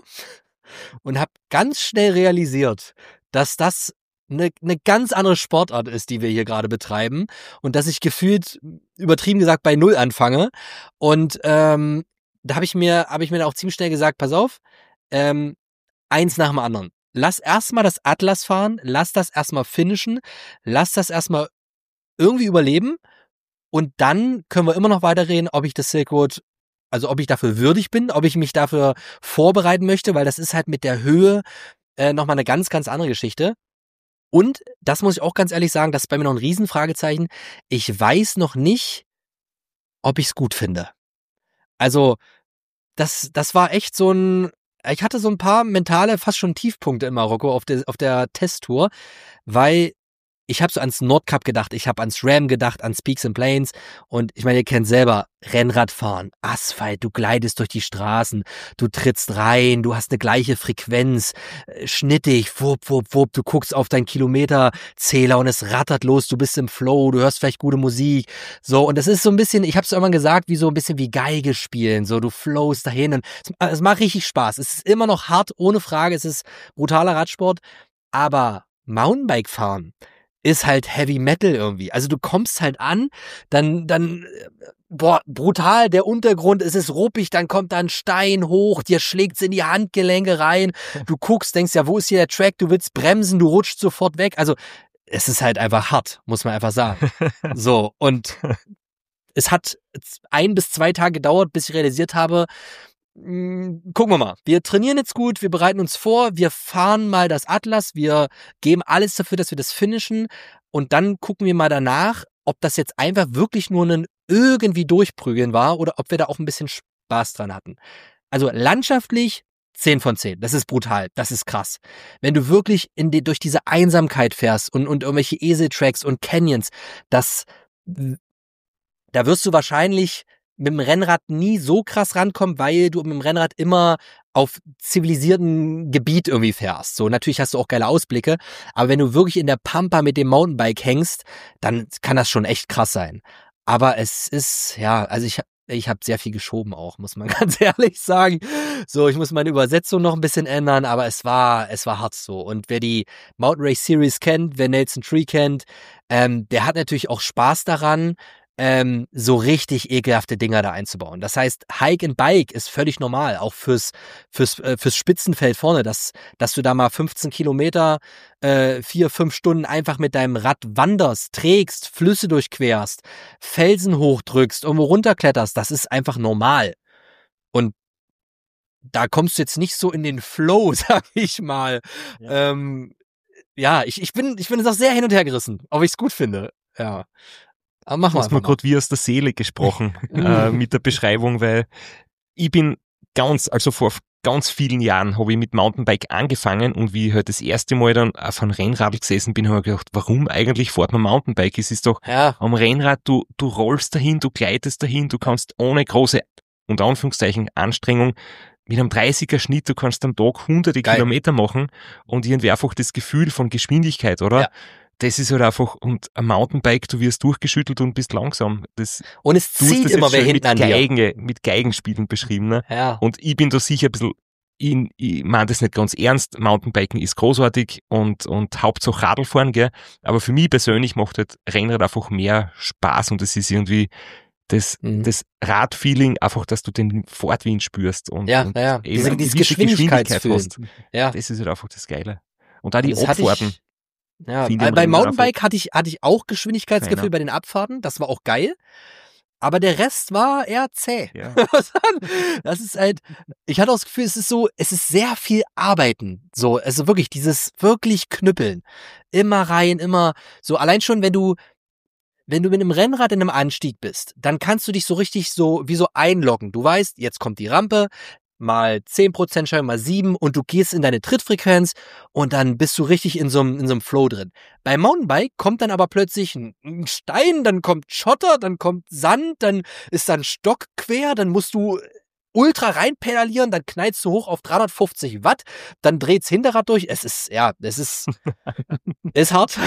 C: und habe ganz schnell realisiert, dass das eine, eine ganz andere Sportart ist, die wir hier gerade betreiben, und dass ich gefühlt, übertrieben gesagt, bei Null anfange. Und ähm, da habe ich mir, habe ich mir dann auch ziemlich schnell gesagt, pass auf, ähm, eins nach dem anderen. Lass erstmal das Atlas fahren, lass das erstmal finishen, lass das erstmal irgendwie überleben, und dann können wir immer noch weiterreden, ob ich das Silk Road, also ob ich dafür würdig bin, ob ich mich dafür vorbereiten möchte, weil das ist halt mit der Höhe äh, nochmal eine ganz, ganz andere Geschichte. Und das muss ich auch ganz ehrlich sagen, das ist bei mir noch ein Riesenfragezeichen. Ich weiß noch nicht, ob ich es gut finde. Also das, das war echt so ein, ich hatte so ein paar mentale, fast schon Tiefpunkte in Marokko auf der, auf der Testtour, weil ich habe so ans Nordcup gedacht, ich habe ans Ram gedacht, ans Peaks and Plains, und ich meine, ihr kennt selber Rennradfahren, Asphalt, du gleitest durch die Straßen, du trittst rein, du hast eine gleiche Frequenz, äh, schnittig, wupp, wupp, wupp, du guckst auf deinen Kilometerzähler und es rattert los, du bist im Flow, du hörst vielleicht gute Musik, so, und das ist so ein bisschen, ich habe es irgendwann gesagt, wie so ein bisschen wie Geige spielen, so, du flowst dahin, und es, es macht richtig Spaß, es ist immer noch hart, ohne Frage, es ist brutaler Radsport, aber Mountainbike fahren ist halt Heavy Metal irgendwie. Also du kommst halt an, dann, dann, boah, brutal, der Untergrund, es ist ruppig, dann kommt da ein Stein hoch, dir schlägt's in die Handgelenke rein, du guckst, denkst, ja, wo ist hier der Track, du willst bremsen, du rutschst sofort weg. Also es ist halt einfach hart, muss man einfach sagen. So, und es hat ein bis zwei Tage gedauert, bis ich realisiert habe, gucken wir mal. Wir trainieren jetzt gut, wir bereiten uns vor, wir fahren mal das Atlas, wir geben alles dafür, dass wir das finishen, und dann gucken wir mal danach, ob das jetzt einfach wirklich nur ein irgendwie durchprügeln war oder ob wir da auch ein bisschen Spaß dran hatten. Also landschaftlich zehn von zehn. Das ist brutal, das ist krass. Wenn du wirklich in die, durch diese Einsamkeit fährst und, und irgendwelche Eseltracks und Canyons, das, da wirst du wahrscheinlich mit dem Rennrad nie so krass rankommen, weil du mit dem Rennrad immer auf zivilisiertem Gebiet irgendwie fährst. So, natürlich hast du auch geile Ausblicke, aber wenn du wirklich in der Pampa mit dem Mountainbike hängst, dann kann das schon echt krass sein. Aber es ist, ja, also ich ich habe sehr viel geschoben auch, muss man ganz ehrlich sagen. So, ich muss meine Übersetzung noch ein bisschen ändern, aber es war, es war hart so. Und wer die Mountain Race Series kennt, wer Nelson Tree kennt, ähm, der hat natürlich auch Spaß daran, ähm, so richtig ekelhafte Dinger da einzubauen. Das heißt, Hike and Bike ist völlig normal, auch fürs fürs äh, fürs Spitzenfeld vorne, dass dass du da mal fünfzehn Kilometer, äh, vier, fünf Stunden einfach mit deinem Rad wanderst, trägst, Flüsse durchquerst, Felsen hochdrückst, irgendwo runterkletterst. Das ist einfach normal. Und da kommst du jetzt nicht so in den Flow, sag ich mal. Ja, ähm, ja ich, ich bin ich bin jetzt auch sehr hin und her gerissen, ob ich es gut finde. Ja. Aber machen wir
B: Du hast mir gerade wie aus der Seele gesprochen äh, mit der Beschreibung, weil ich bin ganz, also vor ganz vielen Jahren habe ich mit Mountainbike angefangen und wie ich halt das erste Mal dann auf einem Rennrad gesessen bin, habe ich gedacht, warum eigentlich fährt man Mountainbike? Es ist doch
C: ja.
B: am Rennrad, du, du rollst dahin, du gleitest dahin, du kannst ohne große, unter Anführungszeichen, Anstrengung mit einem dreißiger Schnitt, du kannst am Tag hunderte Geil. Kilometer machen und irgendwie einfach das Gefühl von Geschwindigkeit, oder? Ja. Das ist halt einfach, und ein Mountainbike, du wirst durchgeschüttelt und bist langsam. Das,
C: und es zieht immer wer hinten an
B: Geigen,
C: dir.
B: Mit Geigenspielen beschrieben. Ne?
C: Ja.
B: Und ich bin da sicher ein bisschen, ich, ich meine das nicht ganz ernst, Mountainbiken ist großartig und, und Hauptsache Radlfahren, gell? Aber für mich persönlich macht halt Rennrad einfach mehr Spaß und es ist irgendwie das, mhm. das Radfeeling, einfach, dass du den Fortwind spürst und,
C: ja,
B: und
C: ja.
B: eben
C: Diese, diese Geschwindigkeit hast.
B: Ja. Das ist halt einfach das Geile. Und da die Abfahrten.
C: Ja, bei Mountainbike hatte ich, hatte ich auch Geschwindigkeitsgefühl Keiner. bei den Abfahrten. Das war auch geil. Aber der Rest war eher zäh. Ja. Das ist halt, ich hatte auch das Gefühl, es ist so, es ist sehr viel Arbeiten. So, also wirklich dieses wirklich Knüppeln. Immer rein, immer so. Allein schon, wenn du, wenn du mit einem Rennrad in einem Anstieg bist, dann kannst du dich so richtig so, wie so einloggen. Du weißt, jetzt kommt die Rampe, mal zehn Prozent Scheibe, mal sieben und du gehst in deine Trittfrequenz und dann bist du richtig in so einem, in so einem Flow drin. Beim Mountainbike kommt dann aber plötzlich ein, ein Stein, dann kommt Schotter, dann kommt Sand, dann ist dann Stock quer, dann musst du ultra reinpedalieren, dann knallst du hoch auf dreihundertfünfzig Watt, dann dreht's Hinterrad durch. Es ist, ja, es ist, ist hart.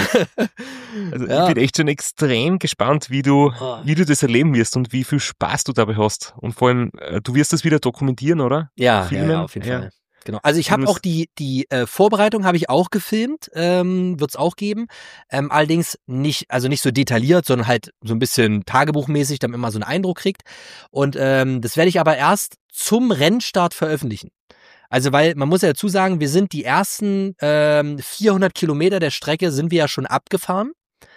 B: Also ja. Ich bin echt schon extrem gespannt, wie du, wie du das erleben wirst und wie viel Spaß du dabei hast. Und vor allem, du wirst das wieder dokumentieren, oder?
C: Ja, ja, ja, auf jeden ja. Fall. Genau. Also ich habe auch die die äh, Vorbereitung habe ich auch gefilmt, ähm, wird's auch geben. Ähm, allerdings nicht, also nicht so detailliert, sondern halt so ein bisschen tagebuchmäßig, damit man so einen Eindruck kriegt. Und ähm, das werde ich aber erst zum Rennstart veröffentlichen. Also weil man muss ja dazu sagen, wir sind die ersten ähm, vierhundert Kilometer der Strecke sind wir ja schon abgefahren.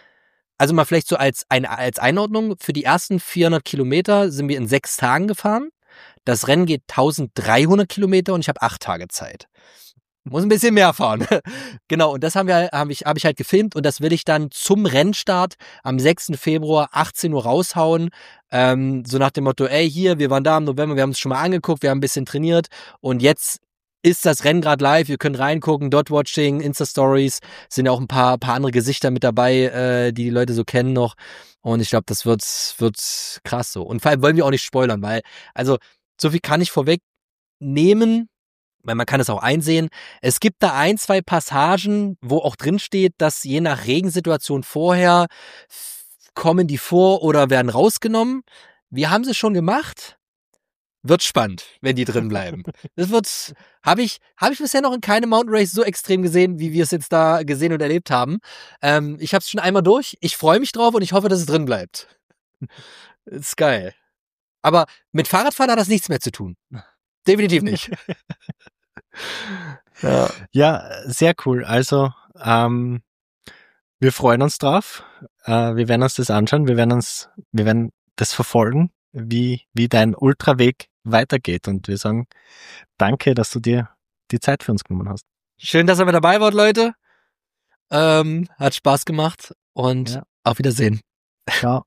C: Also mal vielleicht so als eine als Einordnung: Für die ersten vierhundert Kilometer sind wir in sechs Tagen gefahren. Das Rennen geht dreizehnhundert Kilometer und ich habe acht Tage Zeit. Muss ein bisschen mehr fahren. Genau, und das haben wir, habe ich, habe ich halt gefilmt und das will ich dann zum Rennstart am sechsten Februar achtzehn Uhr raushauen. Ähm, so nach dem Motto, ey, hier, wir waren da im November, wir haben es schon mal angeguckt, wir haben ein bisschen trainiert und jetzt ist das Rennen gerade live, ihr könnt reingucken, Dot-Watching, Insta-Stories, sind ja auch ein paar, paar andere Gesichter mit dabei, äh, die die Leute so kennen noch. Und ich glaube, das wird, wird krass so. Und vor allem wollen wir auch nicht spoilern, weil, also, so viel kann ich vorwegnehmen, weil man kann es auch einsehen. Es gibt da ein, zwei Passagen, wo auch drin steht, dass je nach Regensituation vorher kommen die vor oder werden rausgenommen. Wir haben sie schon gemacht. Wird spannend, wenn die drin bleiben. Das wird, habe ich, habe ich bisher noch in keinem Mountain Race so extrem gesehen, wie wir es jetzt da gesehen und erlebt haben. Ähm, ich habe es schon einmal durch. Ich freue mich drauf und ich hoffe, dass es drin bleibt. Ist geil. Aber mit Fahrradfahren hat das nichts mehr zu tun. Definitiv nicht.
A: Ja. Ja, sehr cool. Also, ähm, wir freuen uns drauf. Äh, wir werden uns das anschauen. Wir werden uns, wir werden das verfolgen, wie, wie dein Ultraweg weitergeht. Und wir sagen, danke, dass du dir die Zeit für uns genommen hast.
C: Schön, dass ihr mit dabei wart, Leute. Ähm, hat Spaß gemacht und ja. Auf Wiedersehen.
A: Ciao.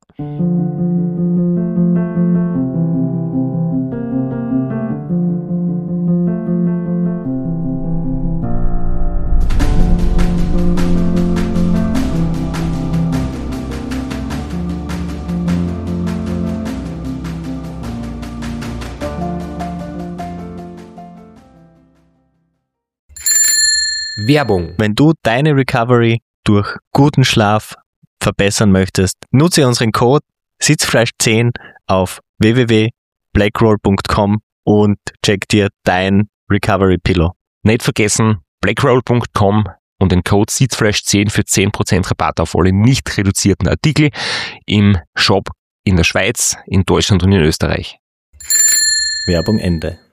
B: Werbung.
A: Wenn du deine Recovery durch guten Schlaf verbessern möchtest, nutze unseren Code Sitzfleisch zehn auf w w w punkt blackroll punkt com und check dir dein Recovery Pillow.
B: Nicht vergessen, blackroll punkt com und den Code Sitzfleisch zehn für zehn Prozent Rabatt auf alle nicht reduzierten Artikel im Shop in der Schweiz, in Deutschland und in Österreich.
A: Werbung Ende.